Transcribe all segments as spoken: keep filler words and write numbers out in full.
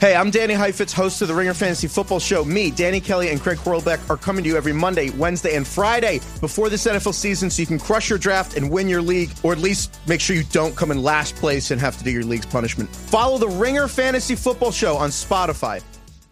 Hey, I'm Danny Heifetz, host of the Ringer Fantasy Football Show. Me, Danny Kelly, and Craig Horlbeck are coming to you every Monday, Wednesday, and Friday before this N F L season so you can crush your draft and win your league, or at least make sure you don't come in last place and have to do your league's punishment. Follow the Ringer Fantasy Football Show on Spotify.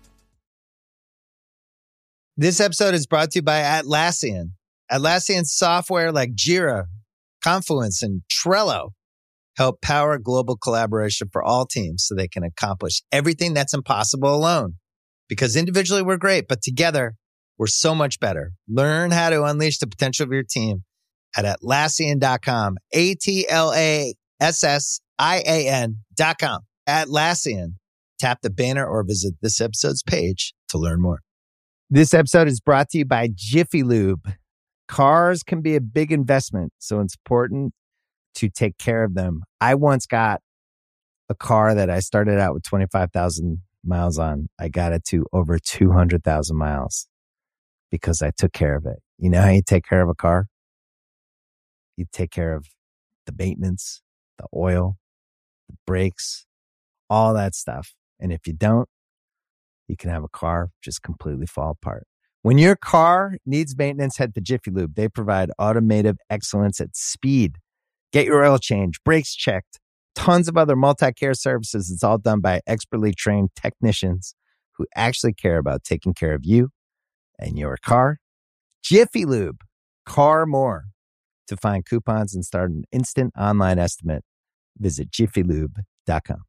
This episode is brought to you by Atlassian. Atlassian software like Jira, Confluence, and Trello help power global collaboration for all teams so they can accomplish everything that's impossible alone. Because individually we're great, but together we're so much better. Learn how to unleash the potential of your team at Atlassian dot com. A T L A S S I A N dot com. Atlassian. Tap the banner or visit this episode's page to learn more. This episode is brought to you by Jiffy Lube. Cars can be a big investment, so it's important to take care of them. I once got a car that I started out with twenty-five thousand miles on. I got it to over two hundred thousand miles because I took care of it. You know how you take care of a car? You take care of the maintenance, the oil, the brakes, all that stuff. And if you don't, you can have a car just completely fall apart. When your car needs maintenance, head to Jiffy Lube. They provide automotive excellence at speed. Get your oil change, brakes checked, tons of other multi-care services. It's all done by expertly trained technicians who actually care about taking care of you and your car. Jiffy Lube, car more. To find coupons and start an instant online estimate, visit jiffy lube dot com.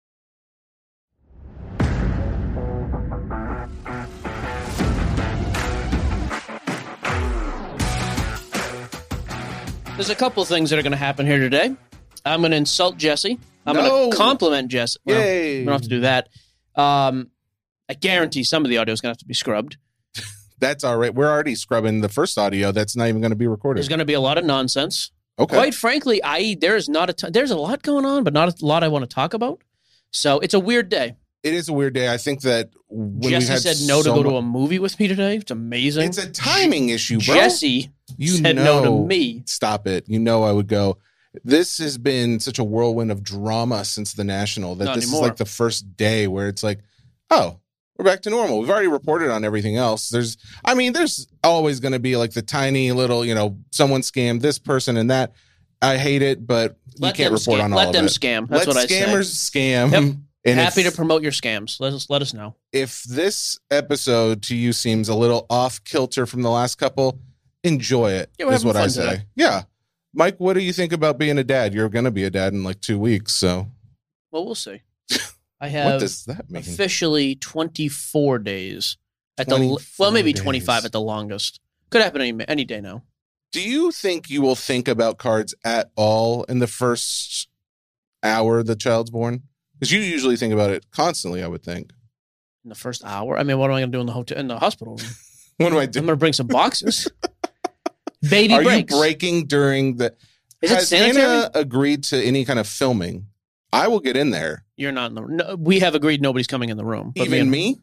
There's a couple things that are going to happen here today. I'm going to insult Jesse. I'm no. going to compliment Jesse. Well, Yay. We don't have to do that. Um, I guarantee some of the audio is going to have to be scrubbed. That's all right. We're already scrubbing the first audio. That's not even going to be recorded. There's going to be a lot of nonsense. Okay. Quite frankly, I there's not a ton, there's a lot going on, but not a lot I want to talk about. So it's a weird day. It is a weird day. I think that when Jesse we had said no so to go mu- to a movie with me today. It's amazing. It's a timing issue, bro. Jesse you said know, no to me. Stop it. You know I would go. This has been such a whirlwind of drama since the National that Not this anymore. is like the first day where it's like, oh, we're back to normal. We've already reported on everything else. There's, I mean, there's always going to be like the tiny little, you know, someone scammed this person and that. I hate it, but Let you can't them report scam. on all Let of them it. scam. That's Let what I say. scammers scam. Yep. And Happy if, to promote your scams. Let us let us know. if this episode to you seems a little off kilter from the last couple, enjoy it. Yeah, we're is having what I fun say. today. Yeah. Mike, what do you think about being a dad? You're going to be a dad in like two weeks, so Well, we'll see. I what have does that mean? officially twenty-four days at the twenty-four well, maybe days. twenty-five at the longest. Could happen any any day now. Do you think you will think about cards at all in the first hour the child's born? Because you usually think about it constantly, I would think. In the first hour, I mean, what am I going to do in the hotel in the hospital room? What do I I'm do? going to bring some boxes. Baby Are breaks. you breaking during the... Is it Has sanitary? Hannah agreed to any kind of filming? I will get in there. You're not in the. No, we have agreed nobody's coming in the room. But Even and- me?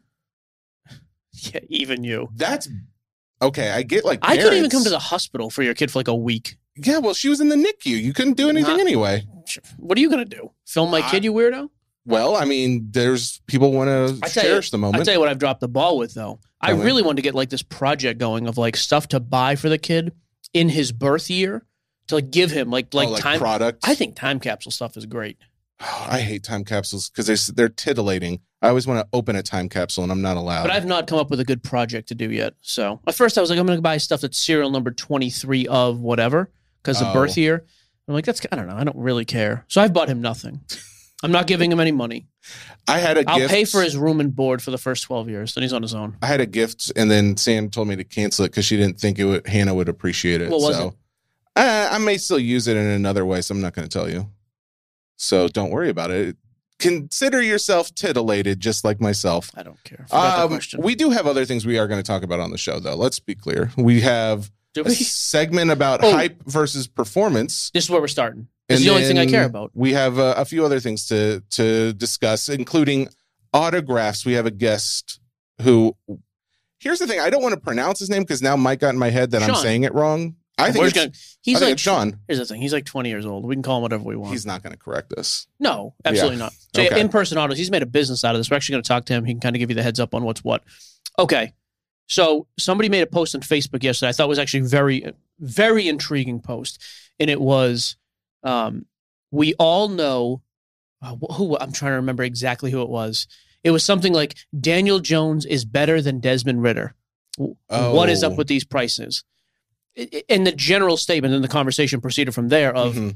Yeah, even you. That's... Okay, I get like I couldn't even parents- come to the hospital for your kid for like a week. Yeah, well, she was in the N I C U. You couldn't do anything Not- anyway. What are you going to do? Film my kid, you weirdo? Well, I mean, there's people want I to tell cherish you, the moment. I tell you what, I've dropped the ball with though. I Tell me. really wanted to get like this project going of like stuff to buy for the kid in his birth year to like give him like like, Oh, like time. products? I think time capsule stuff is great. Oh, I hate time capsules because they're, they're tittillating. I always want to open a time capsule and I'm not allowed. But I've not come up with a good project to do yet. So at first I was like, I'm going to buy stuff that's serial number twenty-three of whatever because of Oh. birth year. I'm like, that's I don't know. I don't really care. So I've bought him nothing. I'm not giving him any money. I had a I'll gift. pay for his room and board for the first twelve years. Then he's on his own. I had a gift, and then Sam told me to cancel it because she didn't think it would, Hannah would appreciate it. What was so it? I, I may still use it in another way, so I'm not going to tell you. So don't worry about it. Consider yourself titillated, just like myself. I don't care. Forgot the Um, question. we do have other things we are going to talk about on the show, though. Let's be clear. We have Do a we? segment about Oh. hype versus performance. This is where we're starting. This And is the only thing I then care about. We have uh, a few other things to to discuss, including autographs. We have a guest who. Here's the thing: I don't want to pronounce his name because now Mike got in my head that I'm Sean. saying it wrong. I think We're it's, gonna, he's I think like it's Sean. Here's the thing: he's like twenty years old. We can call him whatever we want. He's not going to correct us. No, absolutely Yeah. not. So Okay. in-person autos, he's made a business out of this. We're actually going to talk to him. He can kind of give you the heads up on what's what. Okay. So somebody made a post on Facebook yesterday. I thought was actually very, very intriguing post. And it was, um, we all know uh, who, I'm trying to remember exactly who it was. It was something like Daniel Jones is better than Desmond Ridder. Oh. What is up with these prices? And the general statement and the conversation proceeded from there of, Mhm.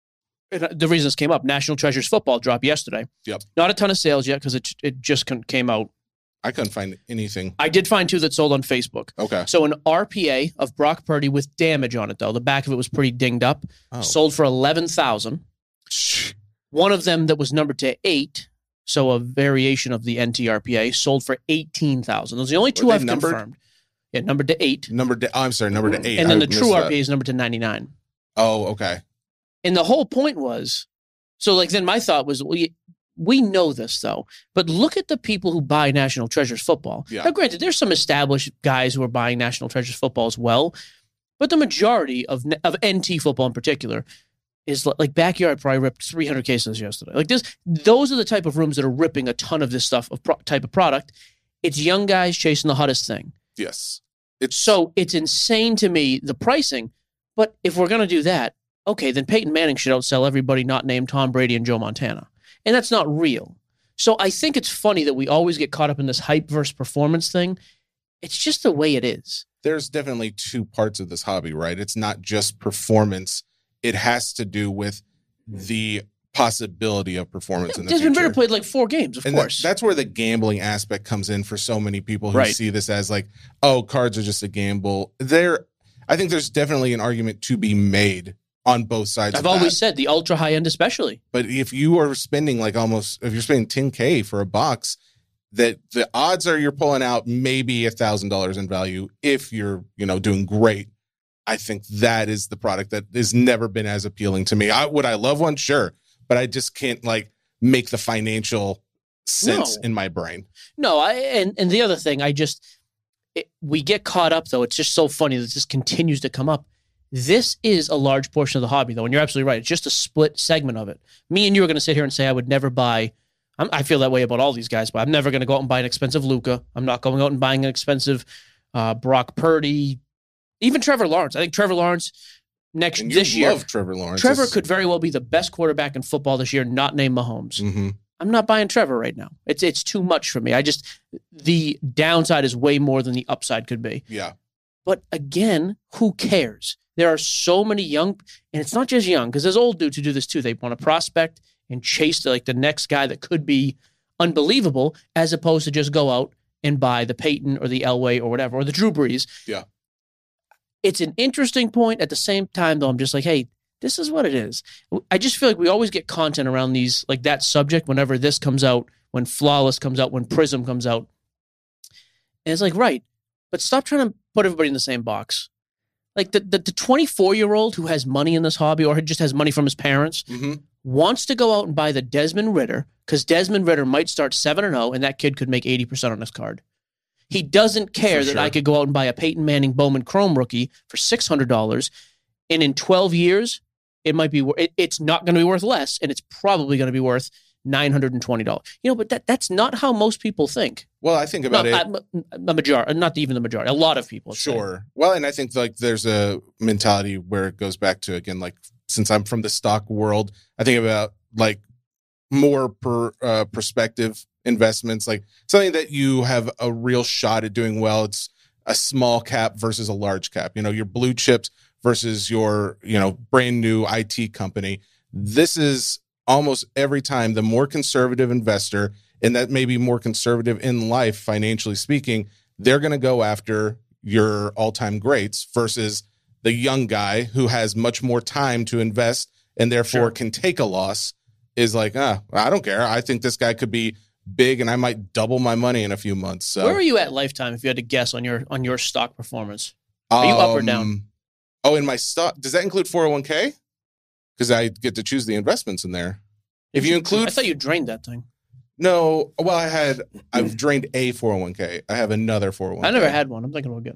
and the reason this came up, National Treasures football dropped yesterday. Yep. Not a ton of sales yet because it it just came out. I couldn't find anything. I did find two that sold on Facebook. Okay. So an R P A of Brock Purdy with damage on it, though. The back of it was pretty dinged up. Oh. Sold for eleven thousand dollars. One of them that was numbered to eight, so a variation of the N T R P A, sold for eighteen thousand dollars. Those are the only two Were they I've numbered? confirmed. Yeah, numbered to eight. Number. To, oh, I'm sorry. Number to eight. And then I the true missed R that. P A is numbered to ninety-nine. Oh, okay. And the whole point was, so like then my thought was, we we know this though, but look at the people who buy National Treasures football. Yeah. Now, granted, there's some established guys who are buying National Treasures football as well, but the majority of of N T football in particular is li- like Backyard probably ripped three hundred cases yesterday. Like this, those are the type of rooms that are ripping a ton of this stuff of pro- type of product. It's young guys chasing the hottest thing. Yes. It's So it's insane to me, the pricing. But if we're going to do that, okay, then Peyton Manning should outsell everybody not named Tom Brady and Joe Montana. And that's not real. So I think it's funny that we always get caught up in this hype versus performance thing. It's just the way it is. there's definitely two parts of this hobby, right? It's not just performance. It has to do with the possibility of performance in the Desmond future. Ridder played like four games, of And that- course. that's where the gambling aspect comes in for so many people who Right. see this as like, oh, cards are just a gamble. There, I think there's definitely an argument to be made on both sides. I've of always that. said the ultra high end, especially. But if you are spending like almost, if you're spending ten K for a box, that the odds are you're pulling out maybe a thousand dollars in value if you're, you know, doing great. I think that is the product that has never been as appealing to me. I would I love one, sure, but I just can't like make the financial sense No. in my brain. No, I and, and the other thing, I just it, we get caught up though. It's just so funny that this continues to come up. This is a large portion of the hobby, though, and you're absolutely right. It's just a split segment of it. Me and you are going to sit here and say I would never buy. I'm, I feel that way about all these guys, but I'm never going to go out and buy an expensive Luka. I'm not going out and buying an expensive uh, Brock Purdy, even Trevor Lawrence. I think Trevor Lawrence next And you this year. love Trevor Lawrence. Trevor It's- could very well be the best quarterback in football this year, not named Mahomes. Mhm. I'm not buying Trevor right now. It's it's too much for me. I just the downside is way more than the upside could be. Yeah. But again, who cares? There are so many young, and it's not just young, because there's old dudes who do this too. They want to prospect and chase the, like the next guy that could be unbelievable, as opposed to just go out and buy the Peyton or the Elway or whatever, or the Drew Brees. Yeah. It's an interesting point. At the same time, though, I'm just like, hey, this is what it is. I just feel like we always get content around these, like that subject, whenever this comes out, when Flawless comes out, when Prism comes out. And it's like, right, but stop trying to put everybody in the same box. Like the the twenty-four-year-old who has money in this hobby or just has money from his parents hmm wants to go out and buy the Desmond Ridder because Desmond Ridder might start seven and oh and that kid could make eighty percent on his card. He doesn't care For that sure. I could go out and buy a Peyton Manning Bowman Chrome rookie for six hundred dollars, and in twelve years, it might be wor- it, it's not going to be worth less, and it's probably going to be worth nine hundred twenty dollars. You know, but that that's not how most people think. Well, I think about Not, it. uh, a majority, not even the majority. A lot of people. let's say. Sure. Well, and I think like there's a mentality where it goes back to, again, like since I'm from the stock world, I think about like more per uh, perspective investments, like something that you have a real shot at doing well. It's a small cap versus a large cap, you know, your blue chips versus your, you know, brand new I T company. This is almost every time the more conservative investor, and that may be more conservative in life, financially speaking, they're going to go after your all-time greats versus the young guy who has much more time to invest and therefore Sure. can take a loss, is like, ah, I don't care. I think this guy could be big and I might double my money in a few months. So, Where are you at Lifetime if you had to guess on your on your stock performance? Are you up or down? Um, Oh, in my stock, does that include four oh one k? Because I get to choose the investments in there. If you include, I thought you drained that thing. no, well, I had, I've drained a four oh one k. I have another four oh one k. I never had one. I'm thinking about getting one.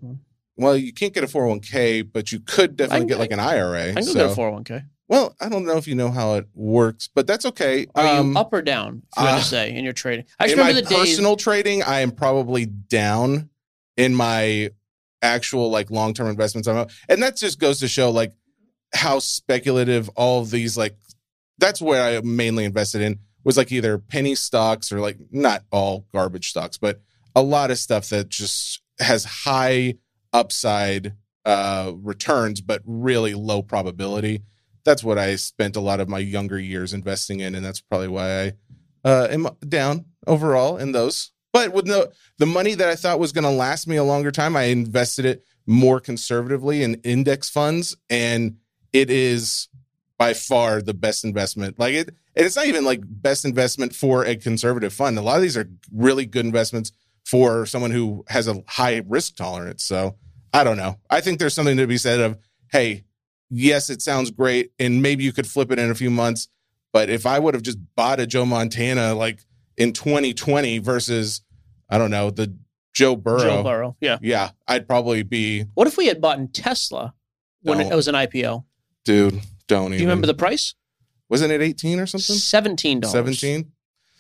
well, you can't get a four oh one k, but you could definitely can- get like an I R A. I can go so, get a four oh one k. Well, I don't know if you know how it works, but that's okay. Are Um, you up or down? If you had uh, to say in your trading, I just in my remember the days. personal trading, I am probably down. In my actual like long-term investments, I'm up. And that just goes to show like how speculative all of these like that's where I mainly invested in was like either penny stocks or like not all garbage stocks, but a lot of stuff that just has high upside uh returns but really low probability. That's what I spent a lot of my younger years investing in, and that's probably why I uh am down overall in those. But with the the money that I thought was going to last me a longer time, I invested it more conservatively in index funds, and it is by far the best investment. Like it, and it's not even like best investment for a conservative fund. A lot of these are really good investments for someone who has a high risk tolerance. So I don't know. I think there's something to be said of, hey, yes, it sounds great, and maybe you could flip it in a few months. But if I would have just bought a Joe Montana like in twenty twenty versus, I don't know, the Joe Burrow. Joe Burrow, yeah. Yeah, I'd probably be. What if we had bought in Tesla when Don't. it was an I P O? Dude, don't even. Do you remember the price? Wasn't it eighteen or something? seventeen dollars. seventeen?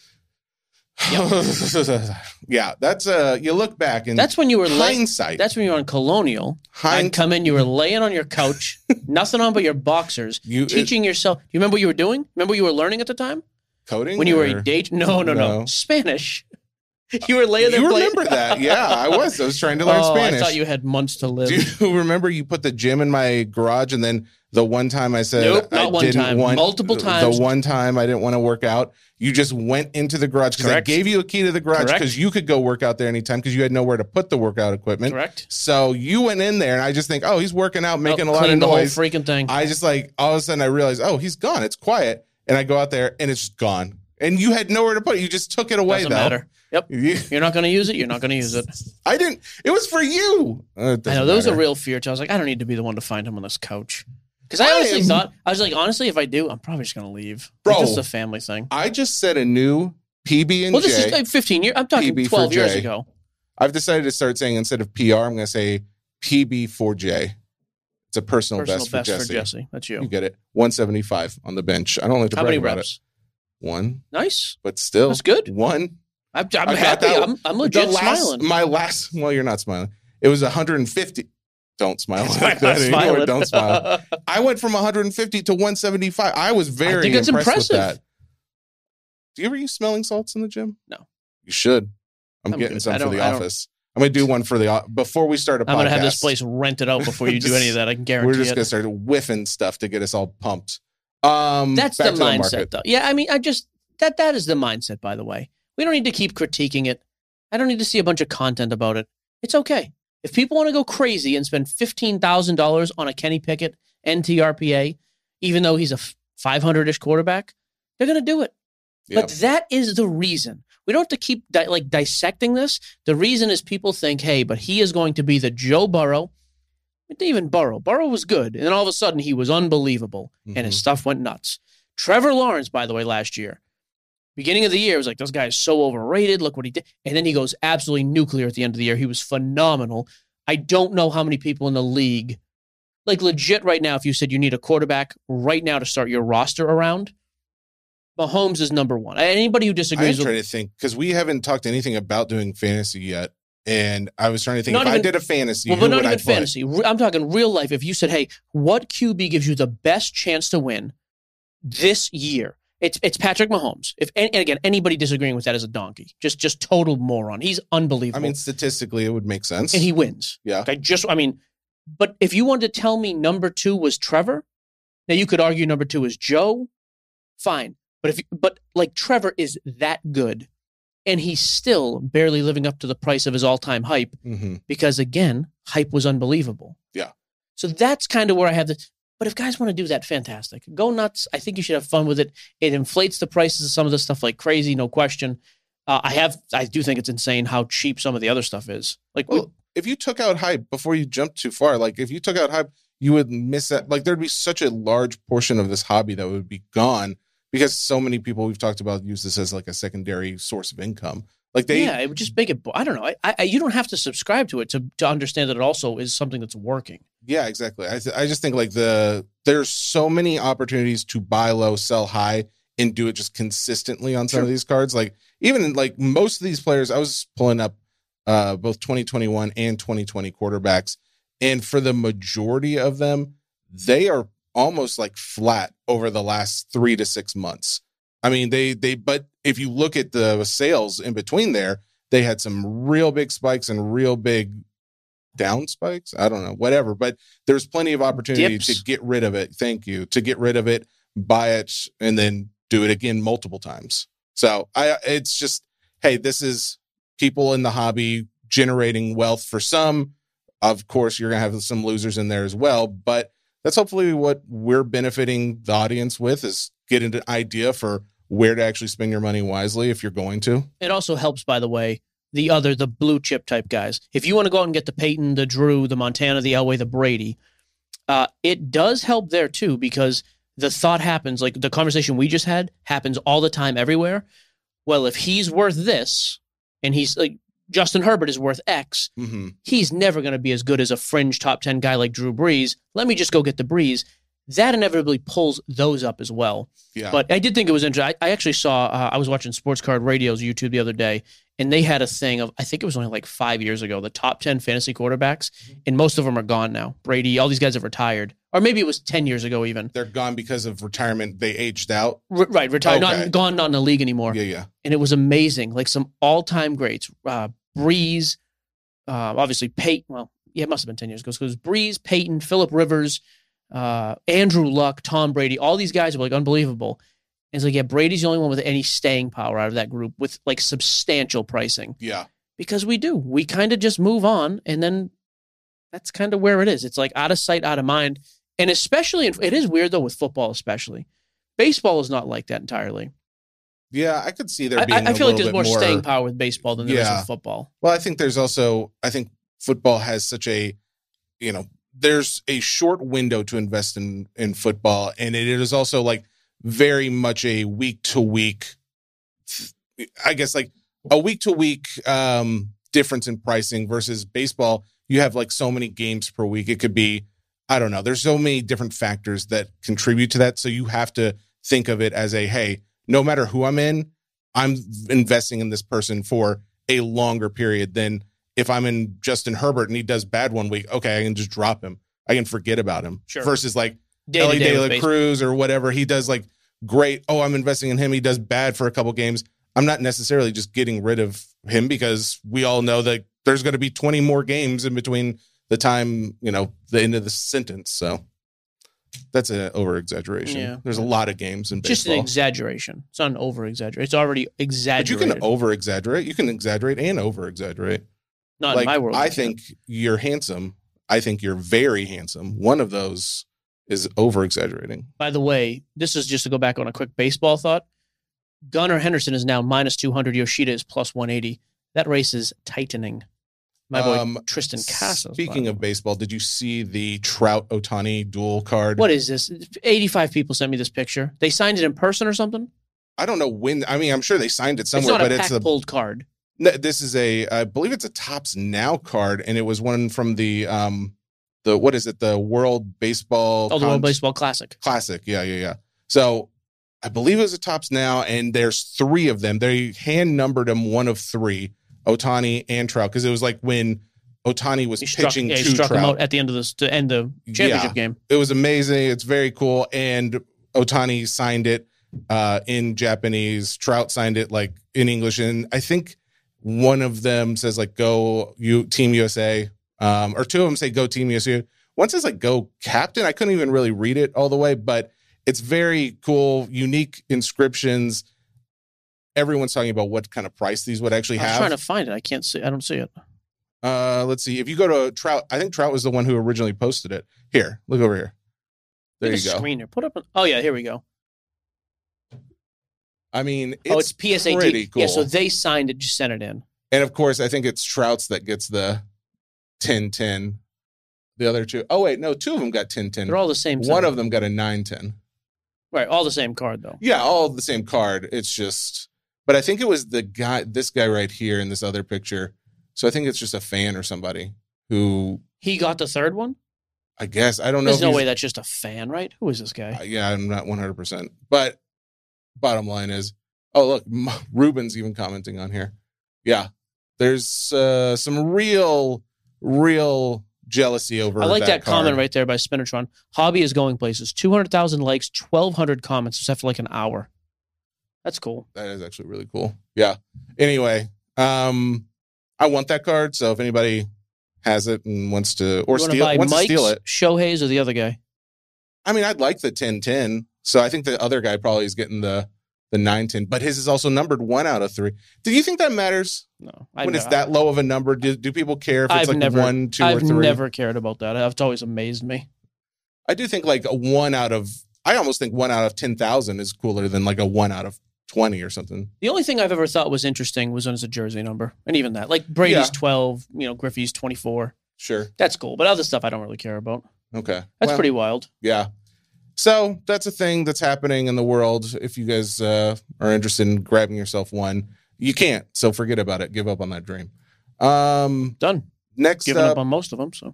Yeah, that's uh you look back and That's when you were lay- hindsight. That's when you were on Colonial. Hind- I'd come in, you were laying on your couch, nothing on but your boxers, You- teaching yourself. Do you remember what you were doing? Remember what you were learning at the time? coding When you were or- a day No, no, no, No. Spanish. You were laying there You playing. remember that? Yeah, I was. I was trying to learn oh, Spanish. I thought you had months to live. Do you remember you put the gym in my garage, and then the one time I said Nope, not I one didn't time, want multiple times. The one time I didn't want to work out, you just went into the garage because I Correct. gave you a key to the garage Correct. because you could go work out there anytime because you had nowhere to put the workout equipment. Correct. So you went in there, and I just think, oh, he's working out, making Oh, a lot of cleaned the whole noise. freaking thing. I just like all of a sudden I realized, oh, he's gone. It's quiet, and I go out there, and it's just gone. And you had nowhere to put it. You just took it away. Doesn't though. matter. Yep. You- You're not going to use it. You're not going to use it. I didn't. It was for you. Uh, it I doesn't know there was a matter. real fear. Too. I was like, I don't need to be the one to find him on this couch. Because I I honestly am- thought, I was like, honestly, if I do, I'm probably just going to leave. Bro. Like, this is a family thing. I just set a new P B and Well, this J. is like fifteen years. I'm talking P B for twelve years J. ago. I've decided to start saying instead of P R, I'm going to say P B four J. It's a personal, Personal best, best for for Jesse. Jesse. That's you. You get it. one seventy-five on the bench. I don't like to How brag many about reps? it. One, Nice. but still. That's good. One. I'm, I'm I got happy. that I'm, I'm legit The last- smiling. My last, well, you're not smiling. It was one hundred fifty. Don't smile I'm like not that anymore. smiling. Don't smile. I went from one hundred fifty to one seventy-five. I was very I think it's impressed impressive. with that. Do you ever use smelling salts in the gym? No. You should. I'm, I'm getting good. some I for don't- the I don't- office. I'm going to do one for the o- before we start a podcast. I'm going to have this place rented out before you do Just- any of that. I can guarantee We're just it. going to start whiffing stuff to get us all pumped. Um, That's the back to mindset, market. though. Yeah, I mean, I just that that is the mindset. By the way, we don't need to keep critiquing it. I don't need to see a bunch of content about it. It's okay if people want to go crazy and spend fifteen thousand dollars on a Kenny Pickett N T R P A, even though he's a five hundred ish quarterback. They're going to do it. Yep. But that is the reason. We don't have to keep di- like dissecting this. The reason is people think, hey, but he is going to be the Joe Burrow. It didn't even Burrow. Burrow was good. And then all of a sudden he was unbelievable and his Mhm. stuff went nuts. Trevor Lawrence, by the way, last year, beginning of the year, it was like, this guy is so overrated. Look what he did. And then he goes absolutely nuclear at the end of the year. He was phenomenal. I don't know how many people in the league, like legit right now, if you said you need a quarterback right now to start your roster around, Mahomes is number one. Anybody who I'm disagrees trying with to think because we haven't talked anything about doing fantasy yet. And I was trying to think Not if I even- did a fantasy, well, who but not would I even play? fantasy. Re- I'm talking real life. If you said, hey, what Q B gives you the best chance to win this year? It's it's Patrick Mahomes. If and again, anybody disagreeing with that is a donkey. Just just total moron. He's I unbelievable. mean, statistically, it would make sense. and he wins. yeah. I just I mean, but if you wanted to tell me number two was Trevor, now you could argue number two is Joe. Fine. But if but like Trevor is that good, and he's still barely living up to the price of his all-time hype. hmm Because again, hype was unbelievable. Yeah. So that's kind of where I have the. But if guys want to do that, fantastic. Go nuts. I think you should have fun with it. It inflates the prices of some of the stuff like crazy, no question. Uh, I have, I do think it's insane how cheap some of the other stuff is. Like, we- Well, if you took out hype before you jumped too far, like if you took out hype, you would miss that. Like there'd be such a large portion of this hobby that would be gone because so many people we've talked about use this as like a secondary source of income. Like they, yeah, it would just make it. I don't know. I, I, you don't have to subscribe to it to to understand that it also is something that's working. Yeah, exactly. I th- I just think like the there's so many opportunities to buy low, sell high, and do it just consistently on some Sure. of these cards. Like even like most of these players, I was pulling up uh, both twenty twenty-one and twenty twenty quarterbacks, and for the majority of them, they are almost like flat over the last three to six months. I mean, they they but if you look at the sales in between there, they had some real big spikes and real big down spikes. I don't know, whatever. But there's plenty of opportunity Dips. to get rid of it. Thank you. To get rid of it, buy it, and then do it again multiple times. So I it's just, hey, this is people in the hobby generating wealth for some. Of course, you're gonna have some losers in there as well, but that's hopefully what we're benefiting the audience with, is getting an idea for where to actually spend your money wisely if you're going to. It also helps, by the way, the other, the blue chip type guys. If you want to go out and get the Peyton, the Drew, the Montana, the Elway, the Brady, uh, it does help there too, because the thought happens, like the conversation we just had happens all the time everywhere. Well, if he's worth this, and he's like, Justin Herbert is worth X, Mm-hmm. he's never going to be as good as a fringe top ten guy like Drew Brees. Let me just go get the Brees. That inevitably pulls those up as well. Yeah. But I did think it was interesting. I, I actually saw, uh, I was watching Sports Card Radio's YouTube the other day, and they had a thing of, I think it was only like five years ago, the top ten fantasy quarterbacks, and most of them are gone now. Brady, all these guys have retired. Or maybe it was ten years ago even. They're gone because of retirement. They aged out. R- right, retired, Okay. not gone, not in the league anymore. Yeah, yeah. And it was amazing. Like some all-time greats. Uh, Breeze, uh, obviously Peyton. Well, yeah, it must have been ten years ago. So it was Breeze, Peyton, Phillip Rivers, uh, Andrew Luck, Tom Brady. All these guys were like unbelievable. And it's like, yeah, Brady's the only one with any staying power out of that group with like substantial pricing. Yeah. Because we do. We kind of just move on, and then that's kind of where it is. It's like out of sight, out of mind. And especially, in, it is weird though with football, especially. Baseball is not like that entirely. Yeah, I could see there I, being I a feel like little there's bit more, staying power with baseball than there is Yeah. with football. Well, I think there's also, I think football has such a, you know, there's a short window to invest in, in football. And it is also like very much a week to week, I guess like a week to week um, difference in pricing versus baseball. You have like so many games per week. It could be, I don't know. There's so many different factors that contribute to that. So you have to think of it as a, hey, no matter who I'm in, I'm investing in this person for a longer period than if I'm in Justin Herbert and he does bad one week. Okay, I can just drop him. I can forget about him. Sure. Versus like Day to Ellie day De with La baseball. Cruz or whatever. He does like great. Oh, I'm investing in him. He does bad for a couple games. I'm not necessarily just getting rid of him because we all know that there's going to be twenty more games in between the time, you know, the end of the sentence. So that's an over exaggeration. Yeah. There's a lot of games in Just an baseball. exaggeration. It's not an over exaggeration. It's already But exaggerated. you can over exaggerate. You can exaggerate and over exaggerate. not Like in my world. I you can't. think you're handsome. I think you're very handsome. One of those is over exaggerating. By the way, this is just to go back on a quick baseball thought. Gunnar Henderson is now minus two hundred. Yoshida is plus one eighty. That race is tightening. My boy Um, Tristan Casas. Speaking of baseball, did you see the Trout Otani dual card? What is this? eighty-five people sent me this picture. They signed it in person or something? I don't know when. I mean, I'm sure they signed it It's somewhere, not a but pack it's a. pulled card. No, this is a. I believe it's a Topps Now card, and it was one from the um, the what is it? The World Baseball. Oh, the World Con- Baseball Classic. Classic. Yeah, yeah, yeah. So I believe it was a Topps Now, and there's three of them. They hand numbered them one of three, Otani and Trout, because it was like when Otani was He struck, pitching yeah, he to struck him Trout. out at the end of this to end the championship Yeah. game. It was amazing. It's very cool. And Otani signed it uh, in Japanese. Trout signed it like in English. And I think one of them says like "Go you Team U S A," um, or two of them say "Go Team U S A." One says like "Go Captain." I couldn't even really read it all the way, but it's very cool, unique inscriptions. Everyone's talking about what kind of price these would actually I was have. trying to find it. I can't see. I don't see it. Uh, let's see. If you go to Trout, I think Trout was the one who originally posted it. Here, look over here. There Look you at the go. Screen here. Put up. An, oh yeah, here we go. I mean, it's, oh, it's P S A T. pretty cool. Yeah, so they signed it, just sent it in. And of course, I think it's Trout's that gets the ten ten. The other two, oh wait, no, two of them got ten ten. They're all the same. One size. of them got a nine ten. right, all the same card though. Yeah, all the same card. It's just but I think it was the guy, this guy right here in this other picture. So I think it's just a fan or somebody who He got the third one? I guess I don't know. There's if no he's- way that's just a fan, right? Who is this guy? Uh, yeah, I'm not one hundred percent. But bottom line is, oh, look, M- Ruben's even commenting on here. Yeah, there's uh, some real, real jealousy over I like that, that card. comment right there by Spinatron. Hobby is going places. two hundred thousand likes, twelve hundred comments just after like an hour. That's cool. That is actually really cool. Yeah. Anyway, um, I want that card. So if anybody has it and wants to, or You wanna steal, buy wants Mike's, to steal it, Shohei's, or the other guy? I mean, I'd like the ten ten. So I think the other guy probably is getting the the nine ten, but his is also numbered one out of three. Do you think that matters No. when it's that low of a number? Do, do people care if it's I've like never, one, two, I've or three? never cared about that. It's always amazed me. I do think like a one out of, I almost think one out of ten thousand is cooler than like a one out of twenty or something. The only thing I've ever thought was interesting was when it's a jersey number. And even that. Like Brady's Yeah. twelve, you know, Griffey's twenty-four. Sure. That's cool. But other stuff I don't really care about. Okay. That's Well, pretty wild. Yeah. So that's a thing that's happening in the world. If you guys uh, are interested in grabbing yourself one, you can't. So forget about it. Give up on that dream. Um, Done. next Giving up, up on most of them. So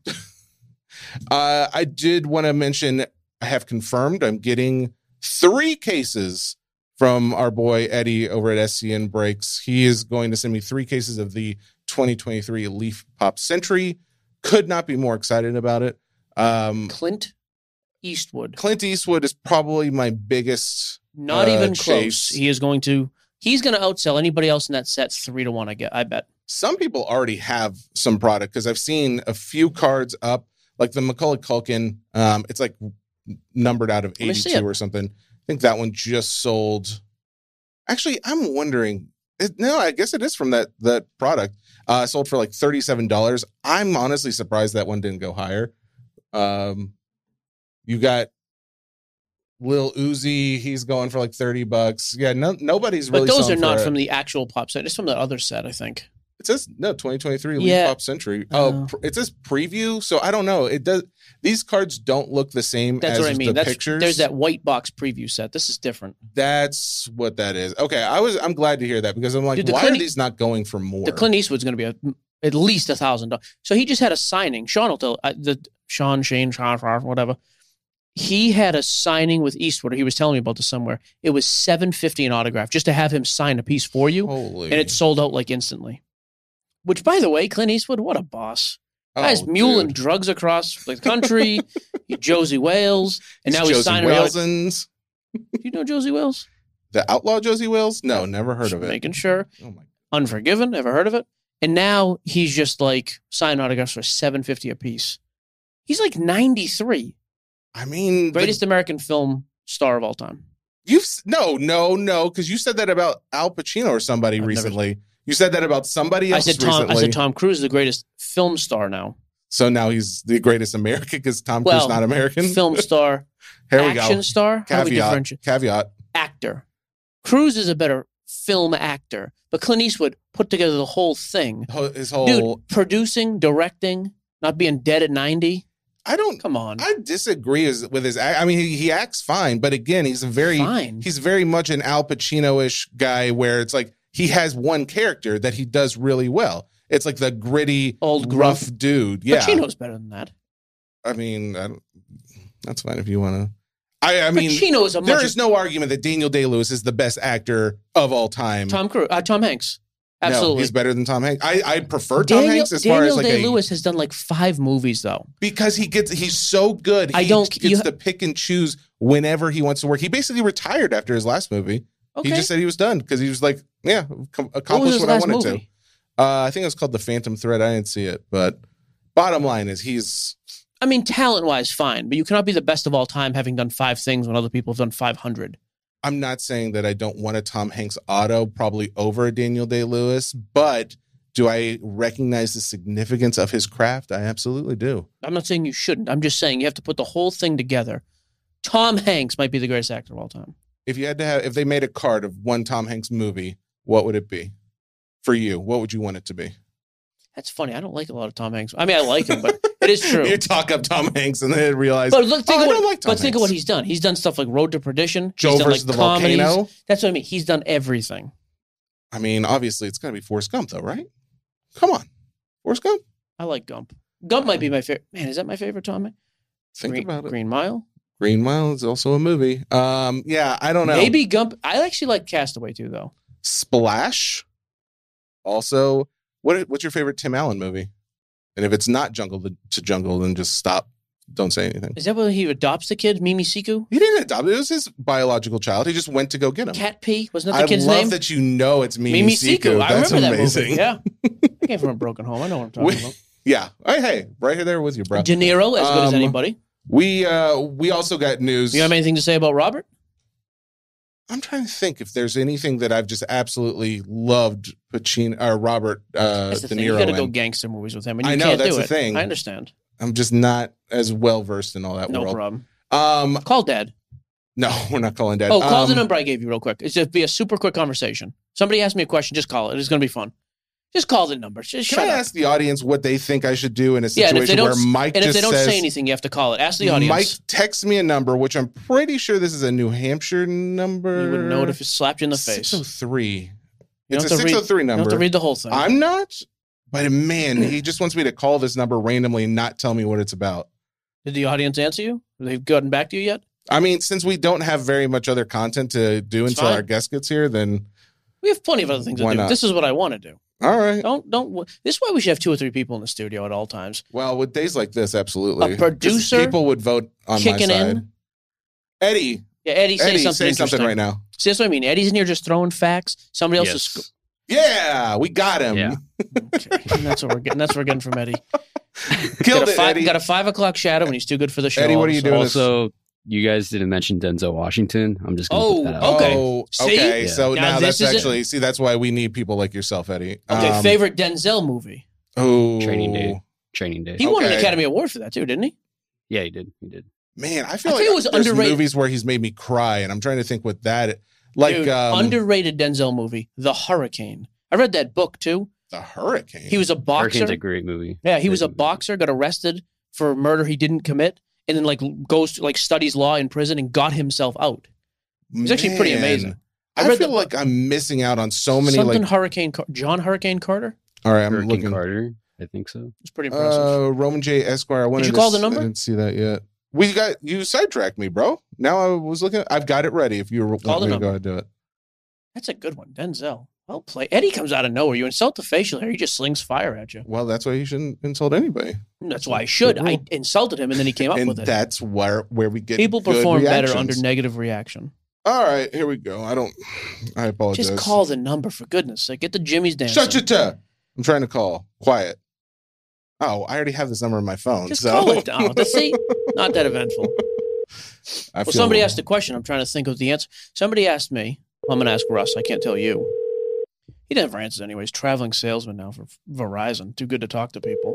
uh, I did want to mention, I have confirmed I'm getting three cases from our boy Eddie over at S C N Breaks. He is going to send me three cases of the twenty twenty-three Leaf Pop Century. Could not be more excited about it. Um, Clint Eastwood. Clint Eastwood is probably my biggest. Not uh, even chase. close. He is going to he's going to outsell anybody else in that set three to one, I get I bet. Some people already have some product because I've seen a few cards up, like the Macaulay Culkin. Um, it's like numbered out of Let me see eighty-two it. or something. I think that one just sold. Actually, I'm wondering. It, no, I guess it is from that that product. Uh, sold for like thirty-seven dollars. I'm honestly surprised that one didn't go higher. Um, you got Lil Uzi. He's going for like thirty bucks. Yeah, no, nobody's really. But those selling are not for from it. the actual pop set. It's from the other set, I think. It says no twenty twenty-three Leaf Yeah. Pop Century. Oh, Oh. pr- it says preview. So I don't know. It does. These cards don't look the same That's as what I mean. the That's pictures. there's that white box preview set. This is different. That's what that is. Okay, I was. I'm glad to hear that because I'm like, Dude, the why Clint are E- these not going for more? The Clint Eastwood's going to be a, at least a thousand dollars. So he just had a signing. Sean will tell uh, the Sean Shane Sean whatever. He had a signing with Eastwood. Or he was telling me about this somewhere. It was seven fifty an autograph just to have him sign a piece for you, Holy, and it sold out like instantly. Which, by the way, Clint Eastwood, what a boss! oh, Guy's muling dude. drugs across the country. He Josie Wales, and now he's Josie signing. Auto- Walesons. Do you know Josie Wales? The outlaw Josie Wales? No, never heard Just of it. Making sure. Oh my. Unforgiven, ever heard of it? And now he's just like signing autographs for seven fifty a piece. He's like ninety-three, I mean, greatest American film star of all time. You've s- no, no, no, because you said that about Al Pacino or somebody I've never- recently. You said that about somebody I else said Tom. recently. I said Tom Cruise is the greatest film star now. So now he's the greatest American because Tom Cruise Well, not American. Film star, Here we action go. star. How do we Caveat. differentiate? Caveat. Actor. Cruise is a better film actor, but Clint Eastwood put together the whole thing. Ho- His whole. Dude, producing, directing, not being dead at ninety. I don't. Come on, I disagree is- with his. act- I mean, he, he acts fine, but again, he's a very. fine. He's very much an Al Pacino-ish guy, where it's like he has one character that he does really well. It's like the gritty, Old rough gruff. dude. Yeah, Pacino's better than that. I mean, I don't, that's fine if you want to. I, I mean, Pacino is a there much is no argument that Daniel Day-Lewis is the best actor of all time. Tom Cruise, uh, Tom Hanks. No, Absolutely. he's better than Tom Hanks. I, I prefer Tom Daniel, Hanks as far Daniel as like Day a, Lewis has done like five movies though. because he gets he's so good. He I don't- gets you- to pick and choose whenever he wants to work. He basically retired after his last movie. Okay. He just said he was done because he was like, yeah, com- what was accomplished his what, I last wanted movie? to. Uh, I think it was called The Phantom Thread. I didn't see it, but bottom line is he's I mean, talent wise, fine, but you cannot be the best of all time having done five things when other people have done five hundred. I'm not saying that I don't want a Tom Hanks auto probably over a Daniel Day-Lewis, but do I recognize the significance of his craft? I absolutely do. I'm not saying you shouldn't. I'm just saying you have to put the whole thing together. Tom Hanks might be the greatest actor of all time. If you had to have, if they made a card of one Tom Hanks movie, what would it be for you? What would you want it to be? That's funny. I don't like a lot of Tom Hanks. I mean, I like him, but it is true. You talk up Tom Hanks and then realize, But look, think oh, of I what, don't like Tom but think of what Hanks. he's done. He's done stuff like Road to Perdition. Joe he's done versus like the comedies. Volcano. That's what I mean. He's done everything. I mean, obviously, it's got to be Forrest Gump, though, right? Come on. Forrest Gump? I like Gump. Gump might be my favorite. Man, is that my favorite, Tommy? Think Green, about it. Green Mile? Green Mile is also a movie. Um, yeah, I don't know. Maybe Gump. I actually like Castaway, too, though. Splash. Also, what what's your favorite Tim Allen movie? And if it's not Jungle to Jungle, then just stop. Don't say anything. Is that when he adopts the kid, Mimi Siku? He didn't adopt it. It was his biological child. He just went to go get him. Cat P? Wasn't that the I kid's love name? that you know it's Mimi, Mimi Siku. Siku. I That's remember amazing. that movie. Yeah. I came from a broken home. I know what I'm talking We- about. Yeah. Hey, hey, right there with you, bro. De Niro, as good as Um, anybody. We uh we also got news. You have anything to say about Robert? I'm trying to think if there's anything that I've just absolutely loved Pacino or Robert uh, That's the De thing. You Niro got to go in. gangster movies with him, and you I know, can't that's do the it. thing. I understand. I'm just not as well versed in all that No world. problem. Um, Call Dad. no, we're not calling Dad. Oh, call um, the number I gave you real quick. It's just be a super quick conversation. Somebody asked me a question. Just call it. It's going to be fun. Just call the number. Just Can shut I up. ask the audience what they think I should do in a Yeah, and if they situation don't, where Mike and if just they don't says, say anything, you have to call it. Ask the audience. Mike texts me a number, which I'm pretty sure this is a New Hampshire number. You wouldn't know it if it slapped you in the face. six oh three. You It's don't a have to read- six oh three You don't number. have to read the whole thing. I'm not, but man, he just wants me to call this number randomly and not tell me what it's about. Did the audience answer you? Have they gotten back to you yet? I mean, since we don't have very much other content to do It's until fine. our guest gets here, then We have plenty of other things to Why do. not? This is what I want to do. all right. Don't don't. This is why we should have two or three people in the studio at all times. Well, with days like this, absolutely. A producer people would vote on my kicking side. in. Eddie, Yeah, Eddie, say Eddie, something. say something interesting. right now. See, that's what I mean. Eddie's in here just throwing facts. Somebody else Yes. is. Yeah, we got him. Yeah. Okay. That's what we're getting. That's what we're getting from Eddie. Killed got a it, five, Eddie. Got a five o'clock shadow, and he's too good for the show. Eddie, what are all you of a doing? Also, you guys didn't mention Denzel Washington. I'm just going to Oh, put that out. okay. Oh, See? okay. Yeah. So Now now, this that's is it. actually see that's why we need people like yourself, Eddie. sudden. Okay, Um, favorite Denzel movie. Oh, Training Day. Training Day. He won an okay. Academy Award for that too, didn't he? Yeah, he did. He did. Man, I feel I like think it was there's underrated. movies where he's made me cry, and I'm trying to think what that like. Dude, um, underrated Denzel movie, The Hurricane. I read that book too. the Hurricane. He was a boxer. Hurricane's a great movie. Yeah, he was a Great movie. boxer, got arrested for murder he didn't commit, and then like goes to like studies law in prison and got himself out. It's actually pretty Man, amazing. I I, read feel the- like I'm missing out on so many. Something Like, Hurricane Car- John Hurricane Carter. all right, I'm Hurricane looking. Carter. I think so. It's pretty impressive. Uh, Roman J. Esquire. I wanted you to call the s- number? I didn't see that yet. We got you sidetracked me, bro. Now I was looking. I've got it ready. If you were Call want the me to go number. ahead and do it. That's a good one, Denzel. Well played. Eddie comes out of nowhere. You insult the facial hair, he just slings fire at you. Well, that's why you shouldn't insult anybody, That's why I should. I insulted him, and then he came up and with it. that's where where we get People good perform better reactions. under negative reaction. All right, here we go. I don't. I apologize. Just call the number for goodness sake. Get the Jimmy's dancing. Shut your tongue. I'm trying to call. Quiet. Oh, I already have this number on my phone. Just so. call it down. Let's see. Not that eventful. I Well, feel- somebody asked a question. I'm trying to think of the answer. Somebody asked me. Well, I'm going to ask Russ. I can't tell you. He never answers anyways. Traveling salesman now for Verizon. Too good to talk to people.